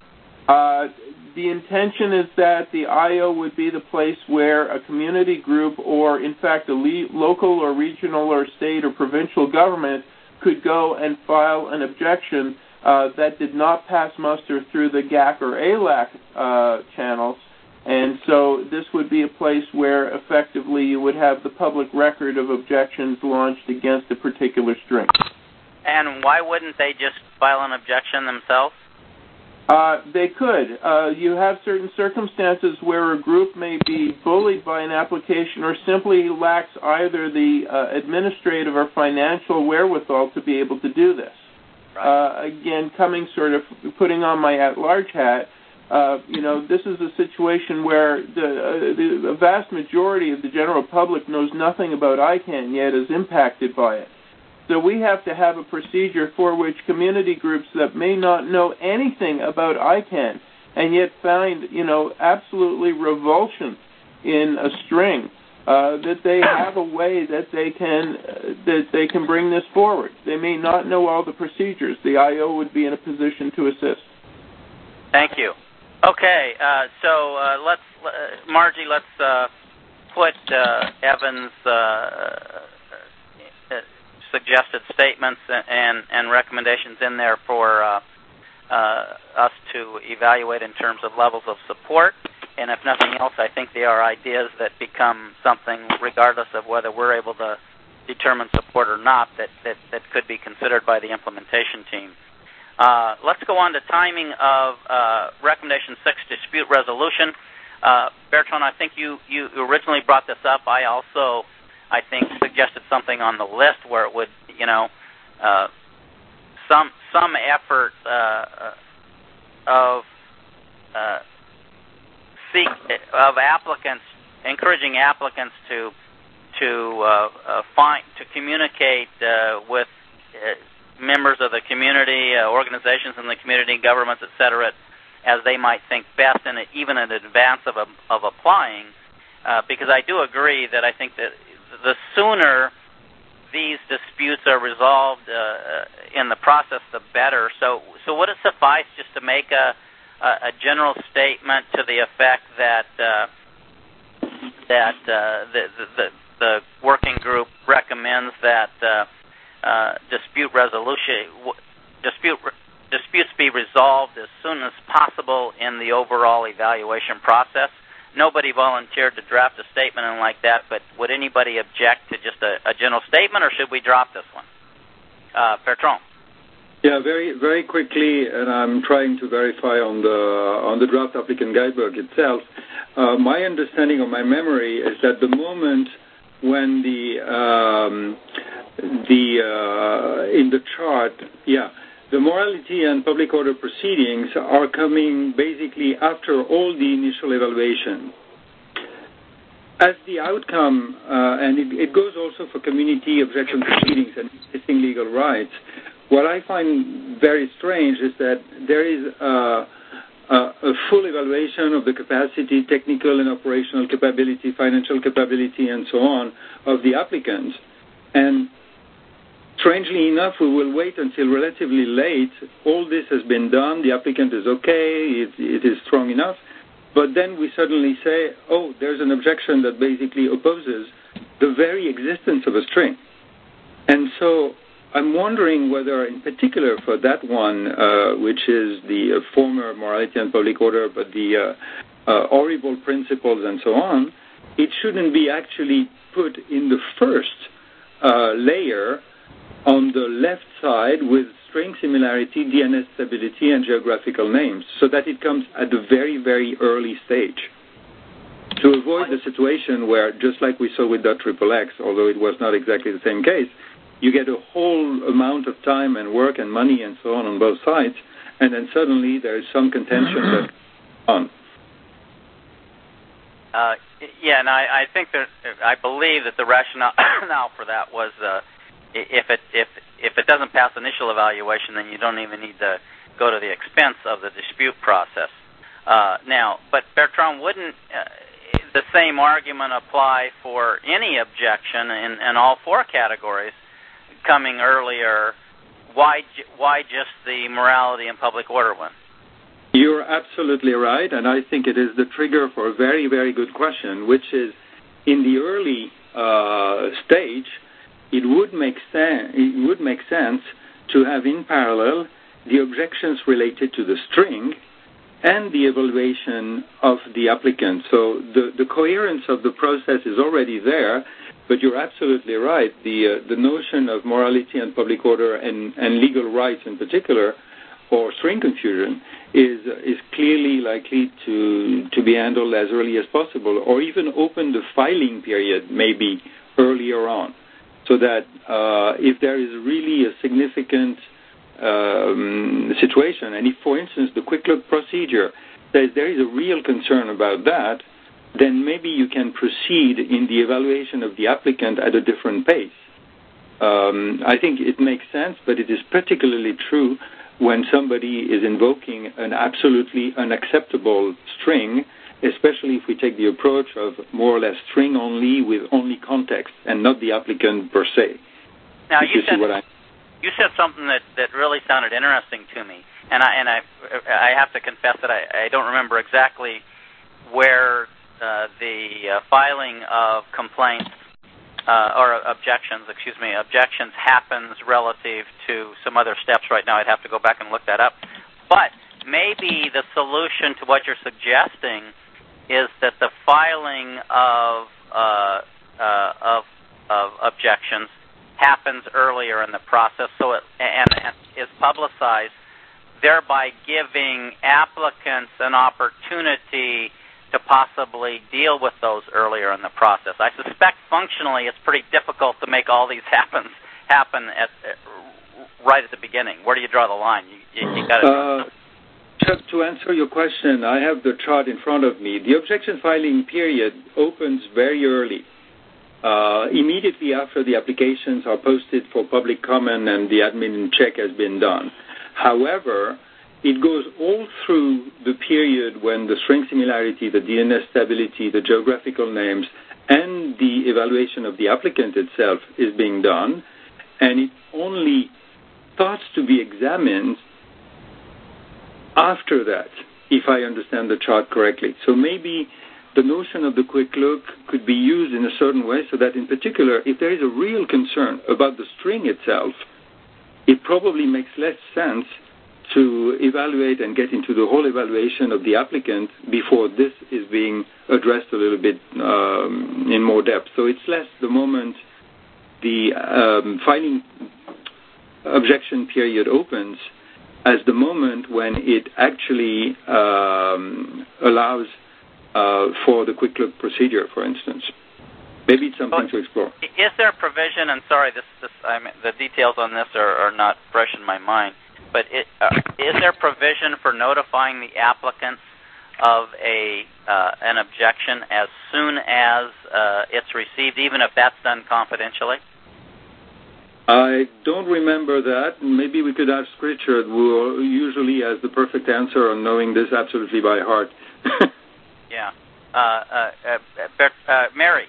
[SPEAKER 12] The intention is that the I.O. would be the place where a community group or, in fact, a local or regional or state or provincial government could go and file an objection that did not pass muster through the GAC or ALAC channels. And so this would be a place where, effectively, you would have the public record of objections launched against a particular string.
[SPEAKER 1] And why wouldn't they just file an objection themselves?
[SPEAKER 12] They could. You have certain circumstances where a group may be bullied by an application or simply lacks either the administrative or financial wherewithal to be able to do this. Right. Again, putting on my at-large hat, this is a situation where the vast majority of the general public knows nothing about ICANN yet, is impacted by it. So we have to have a procedure for which community groups that may not know anything about ICANN and yet find, absolutely revulsion in a string, that they have a way that they can bring this forward. They may not know all the procedures. The IO would be in a position to assist.
[SPEAKER 1] Thank you. Okay, so Margie, let's put Evan's suggested statements and recommendations in there for us to evaluate in terms of levels of support. And if nothing else, I think they are ideas that become something, regardless of whether we're able to determine support or not, that could be considered by the implementation team. Let's go on to timing of Recommendation 6, dispute resolution. Bertrand, I think you originally brought this up. I also, I think, suggested something on the list where it would, some effort of applicants, encouraging applicants to communicate with members of the community, organizations in the community, governments, etc., as they might think best, and even in advance of applying. Because I do agree that I think that the sooner these disputes are resolved in the process, the better. So would it suffice just to make a general statement to the effect that the working group recommends that disputes be resolved as soon as possible in the overall evaluation process? Nobody volunteered to draft a statement and like that, but would anybody object to just a general statement, or should we drop this one? Bertrand.
[SPEAKER 10] Yeah, very, very quickly, and I'm trying to verify on the draft applicant guidebook itself. My understanding or my memory is that the moment when in the chart, the morality and public order proceedings are coming basically after all the initial evaluation. As the outcome, and it goes also for community objection proceedings and existing legal rights, what I find very strange is that there is a full evaluation of the capacity, technical and operational capability, financial capability, and so on, of the applicants. And strangely enough, we will wait until relatively late. All this has been done. The applicant is okay. It is strong enough. But then we suddenly say, oh, there's an objection that basically opposes the very existence of a string. And so I'm wondering whether, in particular for that one, which is the former morality and public order, but the horrible principles and so on, it shouldn't be actually put in the first layer on the left side with string similarity, DNS stability, and geographical names, so that it comes at the very, very early stage. To avoid the situation where, just like we saw with .XXX, although it was not exactly the same case, you get a whole amount of time and work and money and so on both sides, and then suddenly there is some contention that on.
[SPEAKER 1] And I think that I believe that the rationale for that was if it doesn't pass initial evaluation, then you don't even need to go to the expense of the dispute process. But Bertrand, wouldn't the same argument apply for any objection in all four categories coming earlier? Why just the morality and public order one?
[SPEAKER 10] You're absolutely right, and I think it is the trigger for a very, very good question, which is in the early stage, it would make sense to have in parallel the objections related to the string and the evaluation of the applicant. So the coherence of the process is already there, but you're absolutely right. The notion of morality and public order and legal rights in particular, or string confusion, is clearly likely to be handled as early as possible, or even open the filing period maybe earlier on, so that if there is really a significant situation, and if, for instance, the quick look procedure says there is a real concern about that, then maybe you can proceed in the evaluation of the applicant at a different pace. I think it makes sense, but it is particularly true when somebody is invoking an absolutely unacceptable string, especially if we take the approach of more or less string only with only context and not the applicant per se.
[SPEAKER 1] Now, you said something that really sounded interesting to me, and I have to confess that I don't remember exactly where the filing of complaints or objections happens relative to some other steps right now. I'd have to go back and look that up. But maybe the solution to what you're suggesting is that the filing of objections happens earlier in the process, so and is publicized, thereby giving applicants an opportunity to possibly deal with those earlier in the process. I suspect functionally it's pretty difficult to make all these happen right at the beginning. Where do you draw the line? You got to.
[SPEAKER 10] Chuck, to answer your question, I have the chart in front of me. The objection filing period opens very early, immediately after the applications are posted for public comment and the admin check has been done. However, it goes all through the period when the string similarity, the DNS stability, the geographical names, and the evaluation of the applicant itself is being done, and it only starts to be examined after that, if I understand the chart correctly. So maybe the notion of the quick look could be used in a certain way so that, in particular, if there is a real concern about the string itself, it probably makes less sense to evaluate and get into the whole evaluation of the applicant before this is being addressed a little bit in more depth. So it's less the moment the filing objection period opens as the moment when it actually allows for the quick look procedure, for instance. Maybe it's something to explore.
[SPEAKER 1] Is there a provision, and sorry, the details on this are not fresh in my mind, but is there provision for notifying the applicants of an objection as soon as it's received, even if that's done confidentially?
[SPEAKER 10] I don't remember that. Maybe we could ask Richard, who usually has the perfect answer on knowing this absolutely by heart.
[SPEAKER 1] Yeah. Mary.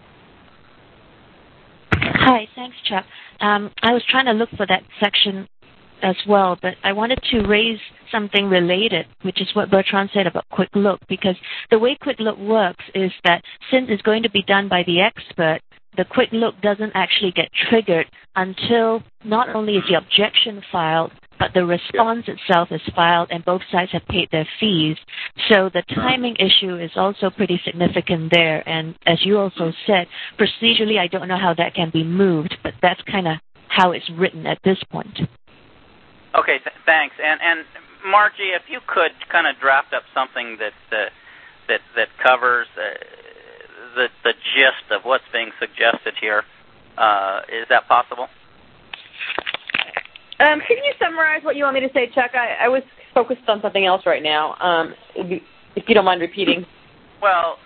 [SPEAKER 13] Hi, thanks, Chuck. I was trying to look for that section as well, but I wanted to raise something related, which is what Bertrand said about Quick Look, because the way Quick Look works is that since it's going to be done by the expert, the Quick Look doesn't actually get triggered until not only is the objection filed, but the response itself is filed and both sides have paid their fees. So the timing issue is also pretty significant there. And as you also said, procedurally, I don't know how that can be moved, but that's kind of how it's written at this point.
[SPEAKER 1] Okay, thanks. And Margie, if you could kind of draft up something that covers the gist of what's being suggested here, is that possible?
[SPEAKER 5] Can you summarize what you want me to say, Chuck? I was focused on something else right now. If you don't mind repeating.
[SPEAKER 1] Well,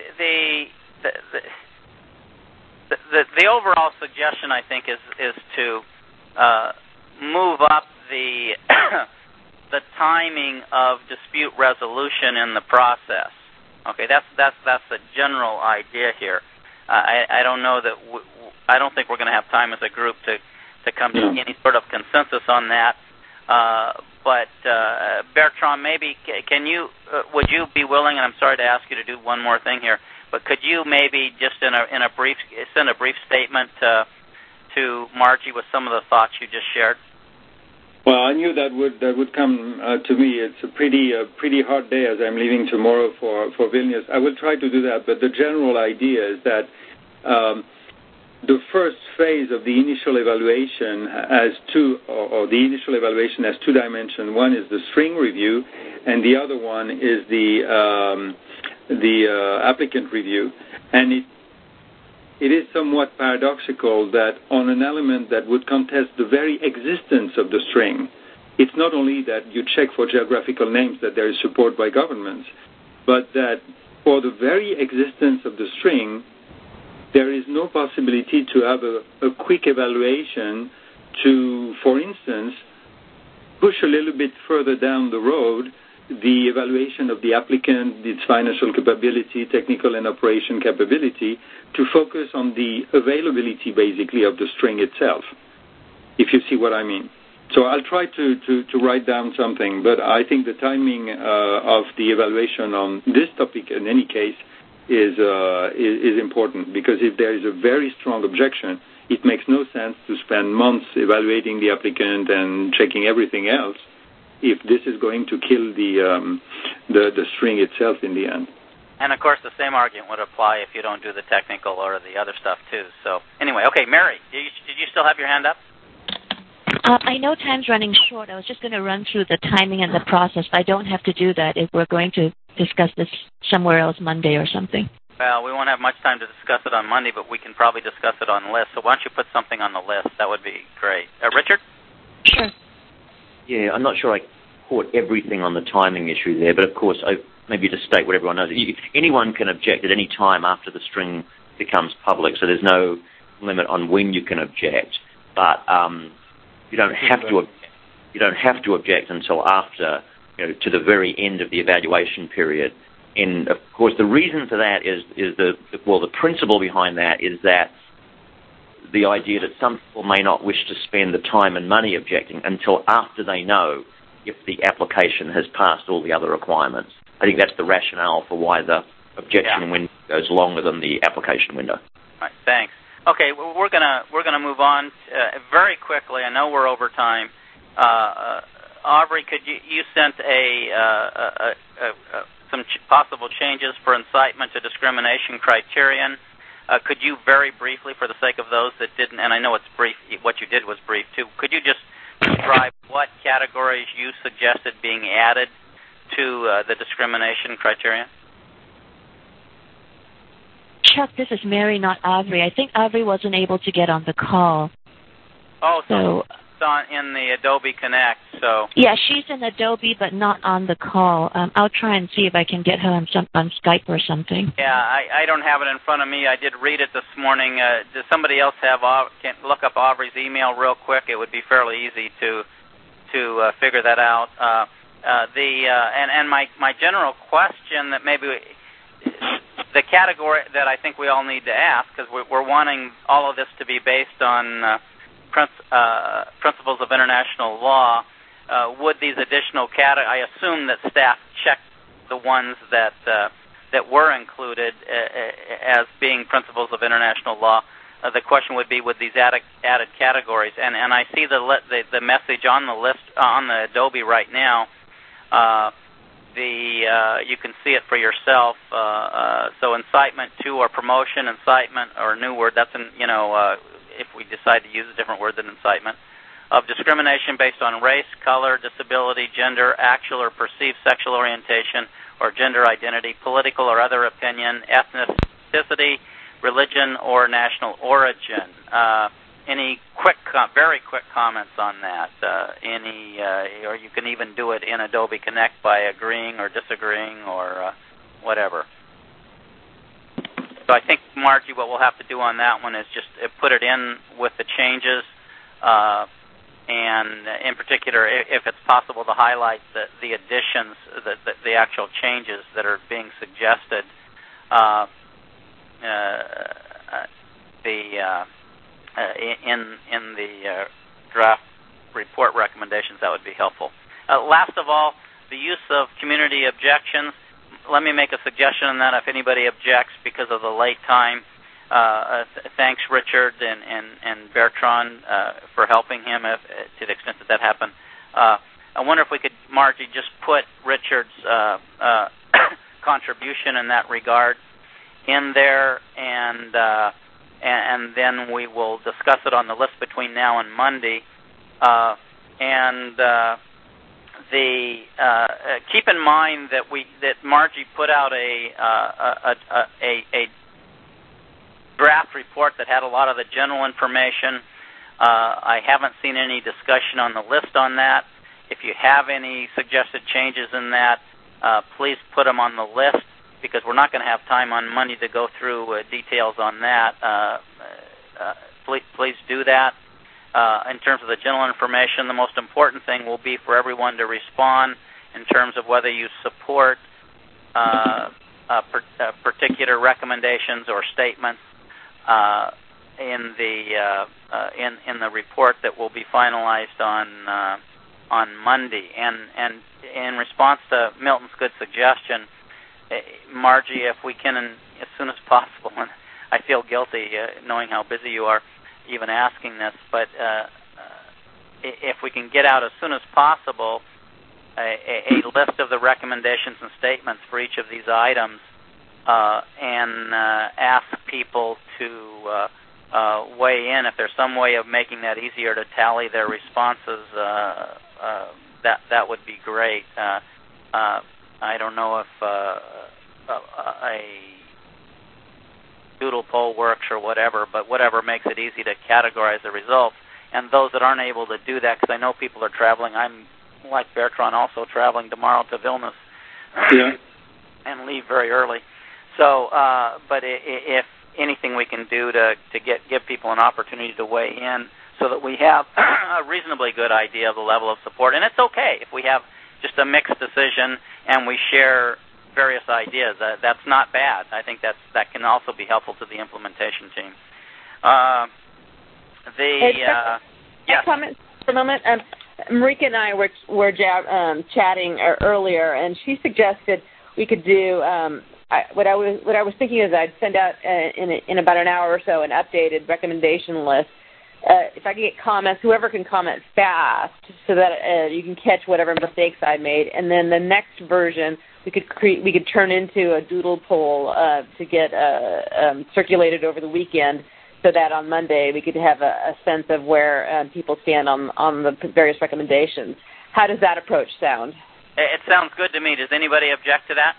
[SPEAKER 1] the overall suggestion, I think, is to move up the the timing of dispute resolution in the process. Okay, that's the general idea here. I don't know that I don't think we're going to have time as a group to come to any sort of consensus on that. But Bertrand, maybe would you be willing? And I'm sorry to ask you to do one more thing here, but could you maybe just send a brief statement to Margie with some of the thoughts you just shared?
[SPEAKER 10] Well, I knew that would come to me. It's a pretty hard day as I'm leaving tomorrow for Vilnius. I will try to do that, but the general idea is that the first phase of the initial evaluation has the initial evaluation has two dimensions. One is the string review, and the other one is the applicant review. And it is somewhat paradoxical that on an element that would contest the very existence of the string, it's not only that you check for geographical names that there is support by governments, but that for the very existence of the string, there is no possibility to have a quick evaluation to, for instance, push a little bit further down the road the evaluation of the applicant, its financial capability, technical and operation capability, to focus on the availability, basically, of the string itself, if you see what I mean. So I'll try to write down something, but I think the timing of the evaluation on this topic, in any case, is important, because if there is a very strong objection, it makes no sense to spend months evaluating the applicant and checking everything else if this is going to kill the string itself in the end.
[SPEAKER 1] And, of course, the same argument would apply if you don't do the technical or the other stuff, too. So, anyway, okay, Mary, did you still have your hand up?
[SPEAKER 13] I know time's running short. I was just going to run through the timing and the process, but I don't have to do that if we're going to discuss this somewhere else Monday or something.
[SPEAKER 1] Well, we won't have much time to discuss it on Monday, but we can probably discuss it on the list. So why don't you put something on the list? That would be great. Richard?
[SPEAKER 13] Sure.
[SPEAKER 7] Yeah, I'm not sure I caught everything on the timing issue there, but of course, maybe to state what everyone knows, anyone can object at any time after the string becomes public, so there's no limit on when you can object. But you don't have to object until after, to the very end of the evaluation period. And of course, the reason for that is the principle behind that is that the idea that some people may not wish to spend the time and money objecting until after they know if the application has passed all the other requirements. I think that's the rationale for why the objection window goes longer than the application window.
[SPEAKER 1] All right, thanks. Okay, well, we're gonna move on very quickly. I know we're over time. Aubrey, could you sent some possible changes for incitement to discrimination criterion? Could you very briefly, for the sake of those that didn't, and I know it's brief, what you did was brief too, could you just describe what categories you suggested being added to the discrimination criterion?
[SPEAKER 13] Chuck, this is Mary, not Aubrey. I think Aubrey wasn't able to get on the call.
[SPEAKER 1] Oh, so it's in the Adobe Connect, so... Yeah,
[SPEAKER 13] she's in Adobe, but not on the call. I'll try and see if I can get her on Skype or something.
[SPEAKER 1] Yeah, I don't have it in front of me. I did read it this morning. Does somebody else can look up Aubrey's email real quick? It would be fairly easy to figure that out. My general question that maybe... the category that I think we all need to ask, because we're wanting all of this to be based on principles of international law, would these additional I assume that staff checked the ones that were included as being principles of international law. The question would be, would these added categories, and I see the message on the list on the Adobe right now. You can see it for yourself. So incitement to or promotion, incitement or a new word. That's if we decide to use a different word than incitement, of discrimination based on race, color, disability, gender, actual or perceived sexual orientation or gender identity, political or other opinion, ethnicity, religion, or national origin. Any very quick comments on that? Or you can even do it in Adobe Connect by agreeing or disagreeing or whatever. So I think, Margie, what we'll have to do on that one is just put it in with the changes, and in particular, if it's possible, to highlight the additions, the actual changes that are being suggested. In the draft report recommendations, that would be helpful. Last of all, the use of community objections. Let me make a suggestion on that. If anybody objects because of the late time, thanks Richard and Bertrand for helping him to the extent that happened. I wonder if we could, Margie, just put Richard's contribution in that regard in there, and then we will discuss it on the list between now and Monday. Keep in mind that Margie put out a draft report that had a lot of the general information. I haven't seen any discussion on the list on that. If you have any suggested changes in that, please put them on the list. because we're not going to have time on Monday to go through details on that. Please do that. In terms of the general information, the most important thing will be for everyone to respond in terms of whether you support particular recommendations or statements in the report that will be finalized on Monday. And in response to Milton's good suggestion, Margie, if we can, as soon as possible, and I feel guilty knowing how busy you are even asking this, but if we can get out as soon as possible a list of the recommendations and statements for each of these items and ask people to weigh in. If there's some way of making that easier to tally their responses, that would be great. I don't know if a doodle poll works or whatever, but whatever makes it easy to categorize the results. And those that aren't able to do that, because I know people are traveling, I'm, like Bertrand, also traveling tomorrow to Vilnius and leave very early. So, but if anything we can do to give people an opportunity to weigh in so that we have a reasonably good idea of the level of support. And it's okay if we have just a mixed decision and we share various ideas. That's not bad. I think that can also be helpful to the implementation team.
[SPEAKER 5] Yes. Comment for a moment. Marika and I were chatting earlier, and she suggested we could do. What I was thinking is I'd send out in about an hour or so an updated recommendation list. If I can get comments, whoever can comment fast, so that you can catch whatever mistakes I made, and then the next version we could turn into a doodle poll to get circulated over the weekend, so that on Monday we could have a sense of where people stand on the various recommendations. How does that approach sound?
[SPEAKER 1] It sounds good to me. Does anybody object to that?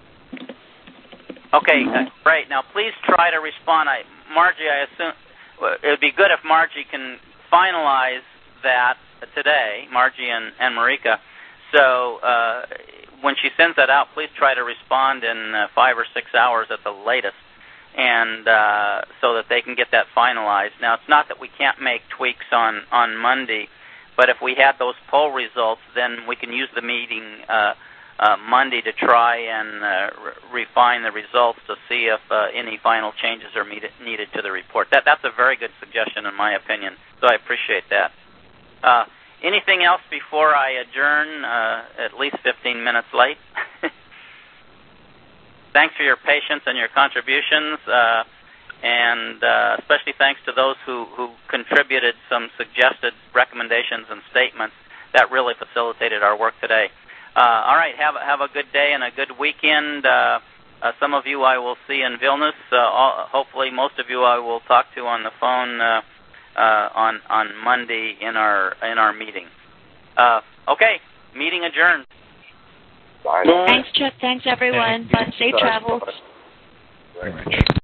[SPEAKER 1] Okay, great. Now, please try to respond. Margie, I assume it would be good if Margie can finalize that today, Margie and Marika. So when she sends that out, please try to respond in 5 or 6 hours at the latest, and so that they can get that finalized. Now, it's not that we can't make tweaks on Monday, but if we had those poll results, then we can use the meeting Monday to try and refine the results to see if any final changes are needed to the report. That's a very good suggestion in my opinion, so I appreciate that. Anything else before I adjourn, at least 15 minutes late? Thanks for your patience and your contributions, and especially thanks to those who contributed some suggested recommendations and statements. That really facilitated our work today. All right, have a good day and a good weekend. Some of you I will see in Vilnius. Hopefully most of you I will talk to on the phone on Monday in our meeting. Okay, meeting adjourned.
[SPEAKER 13] Thanks, Chuck. Thanks, everyone. Safe travels.
[SPEAKER 3] Very much.